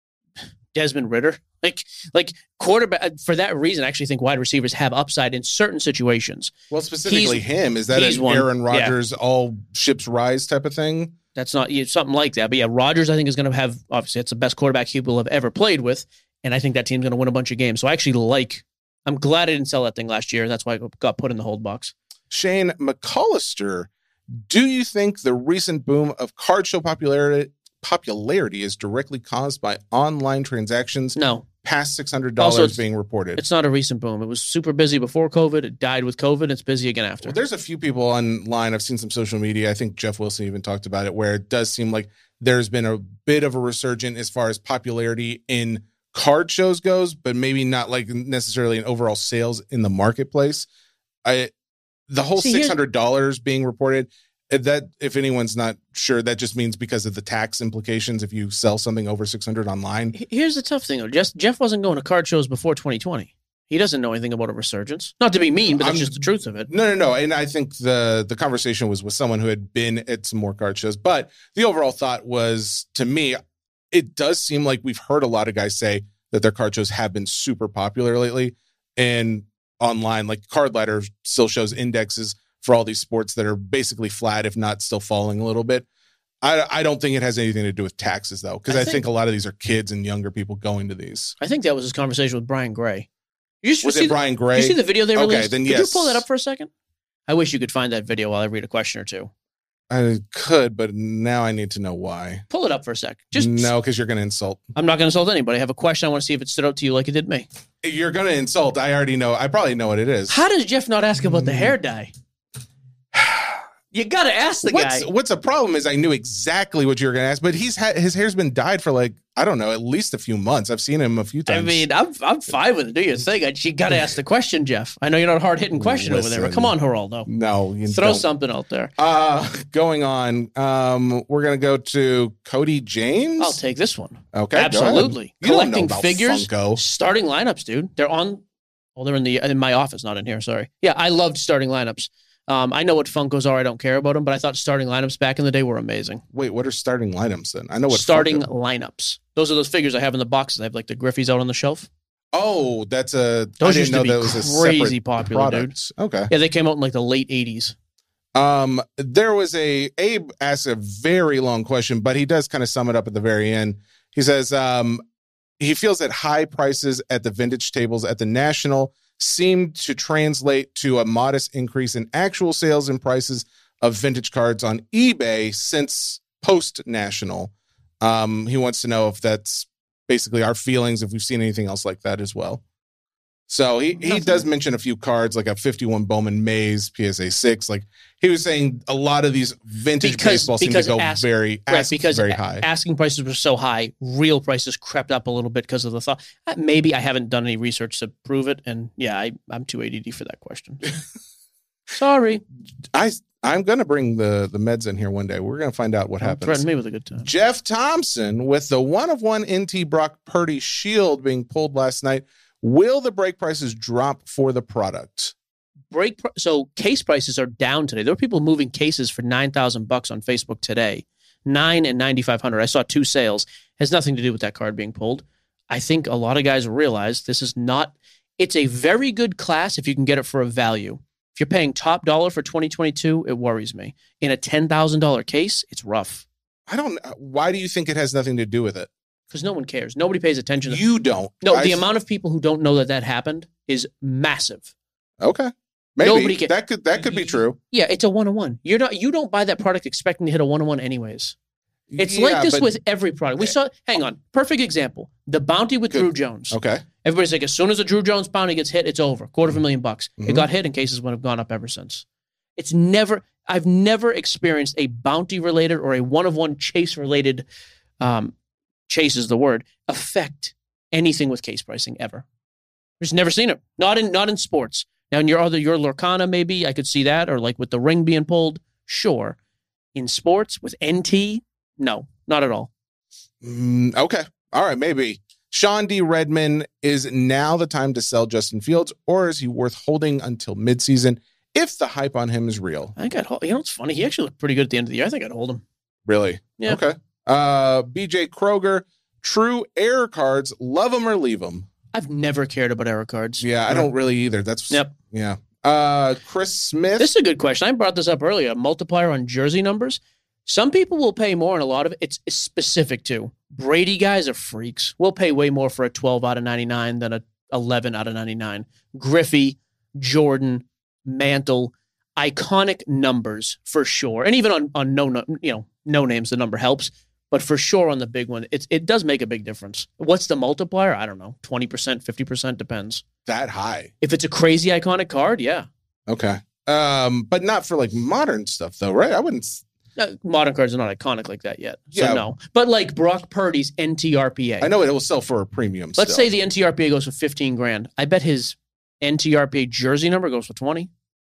Desmond Ritter. Like, like quarterback, for that reason, I actually think wide receivers have upside in certain situations. Well, specifically He's- him. Is that he's an one. Aaron Yeah. Rodgers, all ships rise type of thing? That's not yeah, something like that. But yeah, Rodgers, I think, is going to have, obviously, it's the best quarterback he will have ever played with. And I think that team's going to win a bunch of games. So I actually like, I'm glad I didn't sell that thing last year. That's why it got put in the hold box. Shane McCollister, do you think the recent boom of card show popularity popularity is directly caused by online transactions No, past six hundred Also, dollars it's- being reported? it's not a recent boom. It was super busy before COVID. It died with COVID. It's busy again after. Well, there's a few people online. I've seen some social media. I think Jeff Wilson even talked about it, where it does seem like there's been a bit of a resurgence as far as popularity in card shows goes, but maybe not like necessarily in overall sales in the marketplace. I the whole See, here's- six hundred dollars being reported. If that, if anyone's not sure, that just means because of the tax implications if you sell something over six hundred online. H- Here's the tough thing, though. Just, Jeff wasn't going to card shows before twenty twenty. He doesn't know anything about a resurgence. Not to be mean, but that's I'm- just the truth of it. No, no, no. And I think the the conversation was with someone who had been at some more card shows. But the overall thought was, to me, it does seem like we've heard a lot of guys say that their card shows have been super popular lately. And online, like Card Ladder still shows indexes for all these sports that are basically flat, if not still falling a little bit. I, I don't think it has anything to do with taxes, though, because I I, think, think- a lot of these are kids and younger people going to these. I think that was his conversation with Brian Gray. You just Was see it the- Brian Gray? You see the video they Okay, released? then Could yes. you pull that up for a second? I wish you could find that video while I read a question or two. I could, but now I need to know why. Pull it up for a sec. Just No, because you're going to insult. I'm not going to insult anybody. I have a question. I want to see if it stood out to you like it did me. You're going to insult. I already know. I probably know what it is. How does Jeff not ask about the hair dye? You got to ask the what's, guy. What's a problem is I knew exactly what you were going to ask, but he's had his hair's been dyed for like, I don't know, at least a few months. I've seen him a few times. I mean, I'm I'm fine with it. Do your thing. I, you got to ask the question, Jeff. I know you're not a hard hitting question Listen, over there, but come on, Geraldo. No, you throw don't. something out there. Uh, going on, um, we're going to go to Cody James. I'll take this one. Okay, absolutely. You don't know Collecting about figures, Funko. starting lineups, dude. They're on. Well, they're in the in my office, not in here. Sorry. Yeah, I loved starting lineups. Um, I know what Funkos are. I don't care about them, but I thought starting lineups back in the day were amazing. Wait, what are starting lineups then? I know what starting Funko- lineups. Those are those figures I have in the boxes. I have like the Griffeys out on the shelf. Oh, that's a. Those I used didn't to know be that was a crazy separate popular, product. dude. Okay. Yeah, they came out in like the late eighties. Um, there was a Abe asked a very long question, but he does kind of sum it up at the very end. He says, um, he feels that high prices at the vintage tables at the National seemed to translate to a modest increase in actual sales and prices of vintage cards on eBay since post-National. Um, he wants to know if that's basically our feelings, if we've seen anything else like that as well. So he, he does mention a few cards, like a fifty-one Bowman Mays P S A six. Like he was saying, a lot of these vintage Because- baseball seem to because go ask- very, Right, ask because very a- high. asking prices were so high, real prices crept up a little bit because of the thought. Uh, Maybe I haven't done any research to prove it, and yeah, I, I'm too A D D for that question. Sorry. I I'm gonna bring the the meds in here one day. We're gonna find out what Don't happens. threaten me with a good time. Jeff Thompson with the one of one N T Brock Purdy Shield being pulled last night. Will the break prices drop for the product? Break pr- so case prices are down today. There were people moving cases for nine thousand bucks on Facebook today, nine and ninety five hundred. I saw two sales. Has nothing to do with that card being pulled. I think a lot of guys realize this is not. It's a very good class if you can get it for a value. If you're paying top dollar for twenty twenty-two, it worries me. In a ten thousand dollar case, it's rough. I don't. Why do you think it has nothing to do with it? Because no one cares. Nobody pays attention. To You don't. No, I- the amount of people who don't know that that happened is massive. Okay. Maybe Nobody ca- that could that could be true. Yeah, it's a one-on-one. You're not. You don't buy that product expecting to hit a one-on-one anyways. It's Yeah, like this but- with every product. We saw. Hang on. Perfect example. The bounty with Drew Jones. Okay. Everybody's like, as soon as a Drew Jones bounty gets hit, it's over. Quarter of a million bucks. Mhm. It got hit, and cases would have gone up ever since. It's never. I've never experienced a bounty-related or a one-of-one chase-related. Um, chase is the word. Affect anything with case pricing ever. Just never seen it. Not in not in sports. Now, in your other your Lorcana, maybe I could see that, or like with the ring being pulled. Sure. In sports with N T, no, not at all. Mm, okay. All right. Maybe Sean D. Redman, is now the time to sell Justin Fields, or is he worth holding until midseason if the hype on him is real? I think I'd hold. You know, it's funny. He actually looked pretty good at the end of the year. I think I'd hold him. Really? Yeah. Okay. Uh, B J Kroger, true error cards, love them or leave them. I've never cared about error cards. Yeah, I don't really either. That's Yep. Yeah. Uh, Chris Smith. This is a good question. I brought this up earlier. Multiplier on jersey numbers. Some people will pay more, and a lot of it, it's, it's specific to. Brady guys are freaks. We'll pay way more for a twelve out of ninety-nine than a eleven out of ninety-nine. Griffey, Jordan, Mantle, iconic numbers for sure. And even on, on no, no, you know, no names, the number helps. But for sure on the big one, it's, it does make a big difference. What's the multiplier? I don't know. twenty percent, fifty percent, depends. That high. If it's a crazy iconic card, yeah. Okay. Um, but not for like modern stuff though, right? I wouldn't. s- Uh, modern cards are not iconic like that yet. So Yeah. no. But like Brock Purdy's N T R P A. I know it will sell for a premium. Let's still. say the N T R P A goes for fifteen grand. I bet his N T R P A jersey number goes for twenty.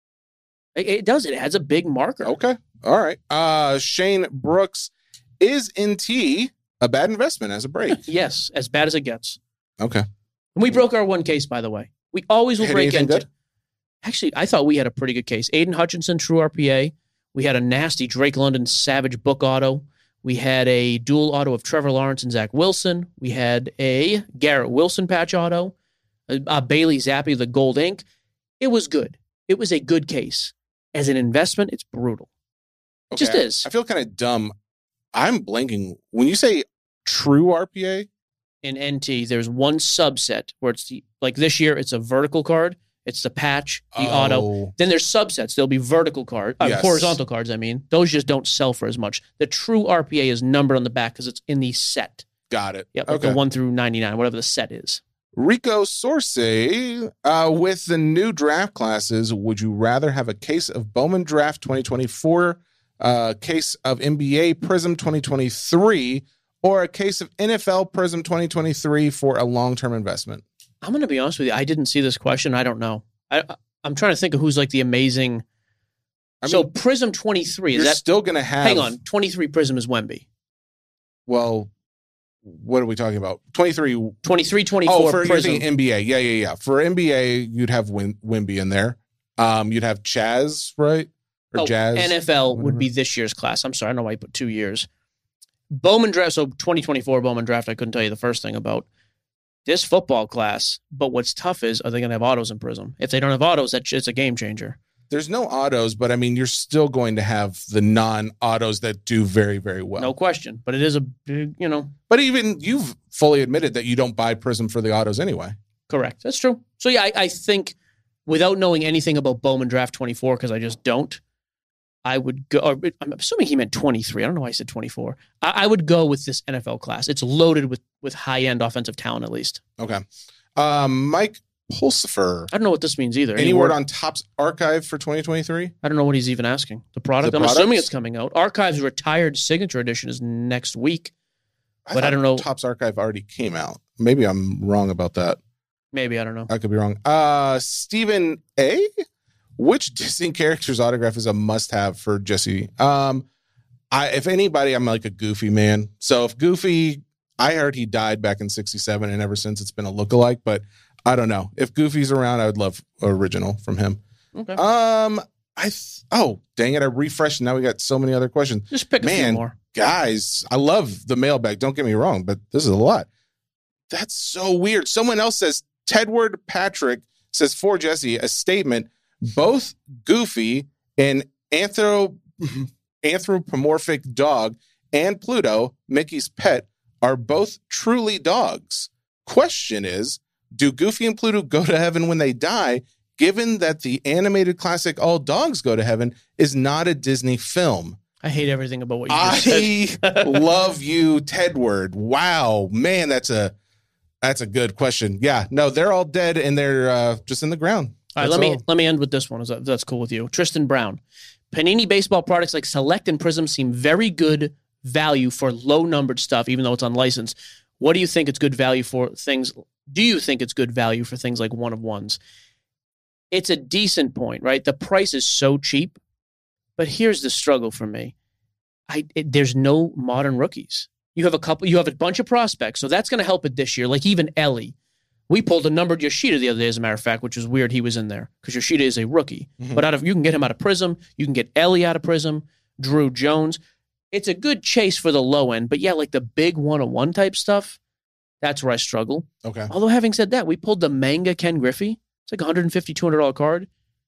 It, it does. It has a big marker. Okay. All right. Uh, Shane Brooks, is N T a bad investment as a break? Yes, as bad as it gets. Okay. And we broke our one case, by the way. We always will Hit break anything into. good? Actually, I thought we had a pretty good case. Aiden Hutchinson, true R P A. We had a nasty Drake London Savage book auto. We had a dual auto of Trevor Lawrence and Zach Wilson. We had a Garrett Wilson patch auto. A, a Bailey Zappi, the gold ink. It was good. It was a good case. As an investment, it's brutal. It just Okay. is. I feel kind of dumb. I'm blanking. When you say true R P A, In N T, there's one subset where it's the, like this year, it's a vertical card. It's the patch, the Oh. auto. Then there's subsets. There'll be vertical cards, uh, Yes. horizontal cards, I mean. Those just don't sell for as much. The true R P A is numbered on the back because it's in the set. got it. Yep, like Okay. the one through ninety-nine, whatever the set is. Rico Sorce, uh, with the new draft classes, would you rather have a case of Bowman Draft twenty twenty-four, a case of N B A Prism twenty twenty-three, or a case of N F L Prism twenty twenty-three for a long-term investment? I'm going to be honest with you. I didn't see this question. I don't know. I, I'm trying to think of who's like the amazing. I so mean, Prism twenty-three, is you're that still going to have. Hang on. twenty-three Prism is Wemby. Well, what are we talking about? twenty-three. twenty-three, twenty-four. Oh, for Prism. N B A. Yeah, yeah, yeah. For N B A, you'd have Wim, Wemby in there. Um, you'd have Chaz, right? Or oh, Jazz. N F L would be this year's class. I'm sorry. I don't know why you put two years. Bowman Draft. So twenty twenty-four Bowman Draft, I couldn't tell you the first thing about this football class. But what's tough is, are they going to have autos in Prism? If they don't have autos, that's it's a game changer. There's no autos, but I mean, you're still going to have the non-autos that do very, very well. No question. But it is a big, you know. But even you've fully admitted that you don't buy Prism for the autos anyway. Correct. That's true. So, yeah, I, I think without knowing anything about Bowman Draft twenty-four, because I just don't, I would go, or I'm assuming he meant twenty-three. I don't know why I said twenty-four. I, I would go with this N F L class. It's loaded with, with high-end offensive talent, at least. Okay. Um, Mike Pulsifer. I don't know what this means either. Any, Any word, word on Topps Archive for twenty twenty-three? I don't know what he's even asking. The product? The I'm products? assuming it's coming out. Archive's retired signature edition is next week. I but I don't know. Topps Archive already came out. Maybe I'm wrong about that. Maybe, I don't know. I could be wrong. Uh, Stephen A? Which Disney character's autograph is a must-have for Jesse? Um, I, if anybody, I'm like a Goofy man. So if Goofy, I heard he died back in sixty-seven, and ever since it's been a lookalike, but I don't know. If Goofy's around, I would love original from him. Okay. Um, I th- oh dang it! I refreshed. And now we got so many other questions. Just pick Man, a few more, guys. I love the mailbag. Don't get me wrong, but this is a lot. That's so weird. Someone else says Tedward Patrick says for Jesse a statement. Both Goofy and anthro- anthropomorphic dog and Pluto, Mickey's pet, are both truly dogs. Question is, do Goofy and Pluto go to heaven when they die, given that the animated classic All Dogs Go to Heaven is not a Disney film? I hate everything about what you I just said. love you, Tedward. Wow, man, that's a that's a good question. Yeah, no, they're all dead and they're uh, just in the ground. All right, That's let me all. let me end with this one. Is that, that's cool with you, Tristan Brown. Panini baseball products like Select and Prism seem very good value for low numbered stuff, even though it's unlicensed. What do you think it's good value for things? Do you think it's good value for things like one of ones? It's a decent point, right? The price is so cheap, but here's the struggle for me. I it, there's no modern rookies. You have a couple. You have a bunch of prospects, so that's going to help it this year. Like even Ellie. We pulled a numbered Yoshida the other day, as a matter of fact, which was weird he was in there because Yoshida is a rookie. Mm-hmm. But out of you can get him out of Prism. You can get Ellie out of Prism, Drew Jones. It's a good chase for the low end. But yeah, like the big one-on-one type stuff, that's where I struggle. Okay. Although having said that, we pulled the manga Ken Griffey. It's like a one hundred fifty dollars, two hundred dollars card.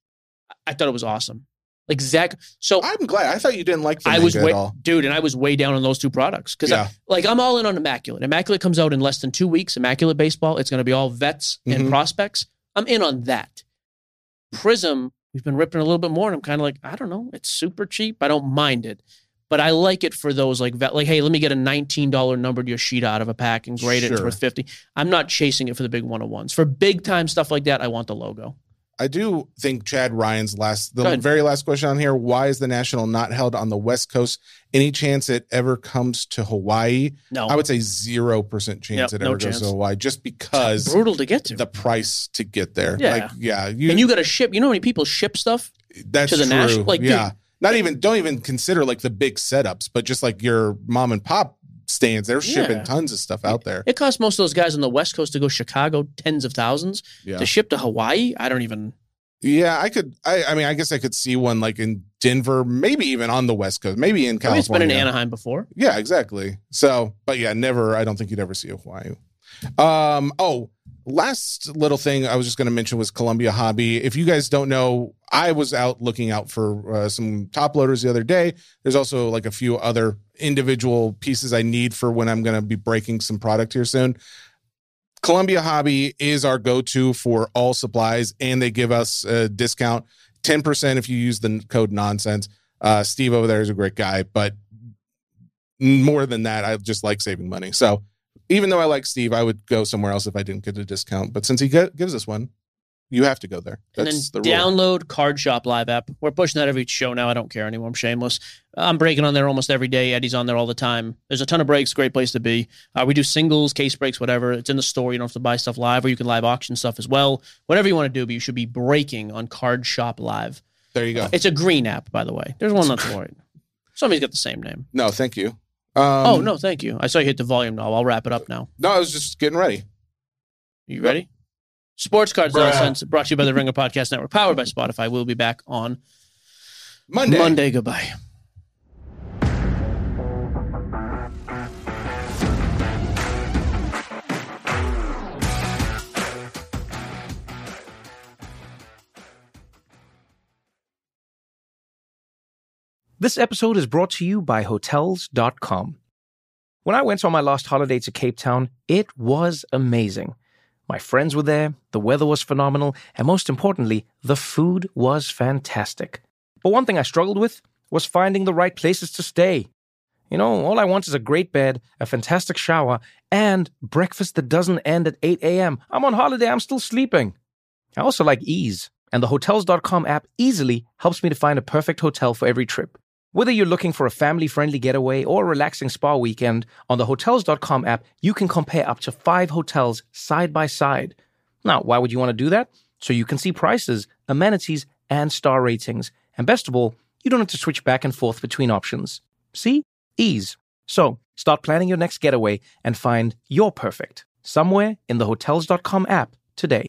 I thought it was awesome. Like Zach. So I'm glad. I thought you didn't like the I manga was way, at all. Dude, and I was way down on those two products. Because Yeah. like I'm all in on Immaculate. Immaculate comes out in less than two weeks. Immaculate Baseball. It's going to be all vets and Mhm. prospects. I'm in on that. Prism, we've been ripping a little bit more, and I'm kind of like, I don't know. It's super cheap. I don't mind it. But I like it for those like vet, like, hey, let me get a nineteen dollars numbered Yoshida out of a pack and grade it. It's Sure. worth fifty. I'm not chasing it for the big one-on-ones. For big time stuff like that, I want the logo. I do think Chad Ryan's last, Go the ahead. very last question on here. Why is the National not held on the West Coast? Any chance it ever comes to Hawaii? No. I would say zero percent chance Yep, it no ever chance. goes to Hawaii just because Brutal to get to. the price to get there. Yeah. Like, yeah. You, and you got to ship. You know how many people ship stuff? that's to the true. national- like, yeah. dude- Not even, don't even consider like the big setups, but just like your mom and pop stands. They're shipping Yeah. tons of stuff out there. It costs most of those guys on the West Coast to go Chicago tens of thousands. Yeah. To ship to Hawaii, I don't even. Yeah, I could. I, I mean, I guess I could see one like in Denver, maybe even on the West Coast, maybe in I mean, California. it's been in Anaheim before. Yeah, exactly. So, but yeah, never. I don't think you'd ever see a Hawaii. Um. Oh, last little thing I was just going to mention was Columbia Hobby. If you guys don't know, I was out looking out for uh, some top loaders the other day. There's also like a few other individual pieces I need for when I'm going to be breaking some product here soon. Columbia Hobby is our go-to for all supplies, and they give us a discount, ten percent if you use the code nonsense. Uh, Steve over there is a great guy, but more than that, I just like saving money. So Even though I like Steve, I would go somewhere else if I didn't get a discount. But since he get, gives us one, you have to go there. That's and then the rule. download Card Shop Live app. We're pushing that every show now. I don't care anymore. I'm shameless. I'm breaking on there almost every day. Eddie's on there all the time. There's a ton of breaks. Great place to be. Uh, we do singles, case breaks, whatever. It's in the store. You don't have to buy stuff live, or you can live auction stuff as well. Whatever you want to do, but you should be breaking on Card Shop Live. There you go. Uh, it's a green app, by the way. There's one not to worry. Somebody's got the same name. No, thank you. Um, oh, no, thank you. I saw you hit the volume knob. I'll wrap it up now. No, I was just getting ready. You ready? Sports Cards Nonsense, brought to you by the Ringer Podcast Network, powered by Spotify. We'll be back on Monday. Monday. Goodbye. This episode is brought to you by Hotels dot com. When I went on my last holiday to Cape Town, it was amazing. My friends were there, the weather was phenomenal, and most importantly, the food was fantastic. But one thing I struggled with was finding the right places to stay. You know, all I want is a great bed, a fantastic shower, and breakfast that doesn't end at eight a.m. I'm on holiday, I'm still sleeping. I also like ease, and the Hotels dot com app easily helps me to find a perfect hotel for every trip. Whether you're looking for a family-friendly getaway or a relaxing spa weekend, on the Hotels dot com app, you can compare up to five hotels side by side. Now, why would you want to do that? So you can see prices, amenities, and star ratings. And best of all, you don't have to switch back and forth between options. See? Ease. So, start planning your next getaway and find your perfect somewhere in the Hotels dot com app today.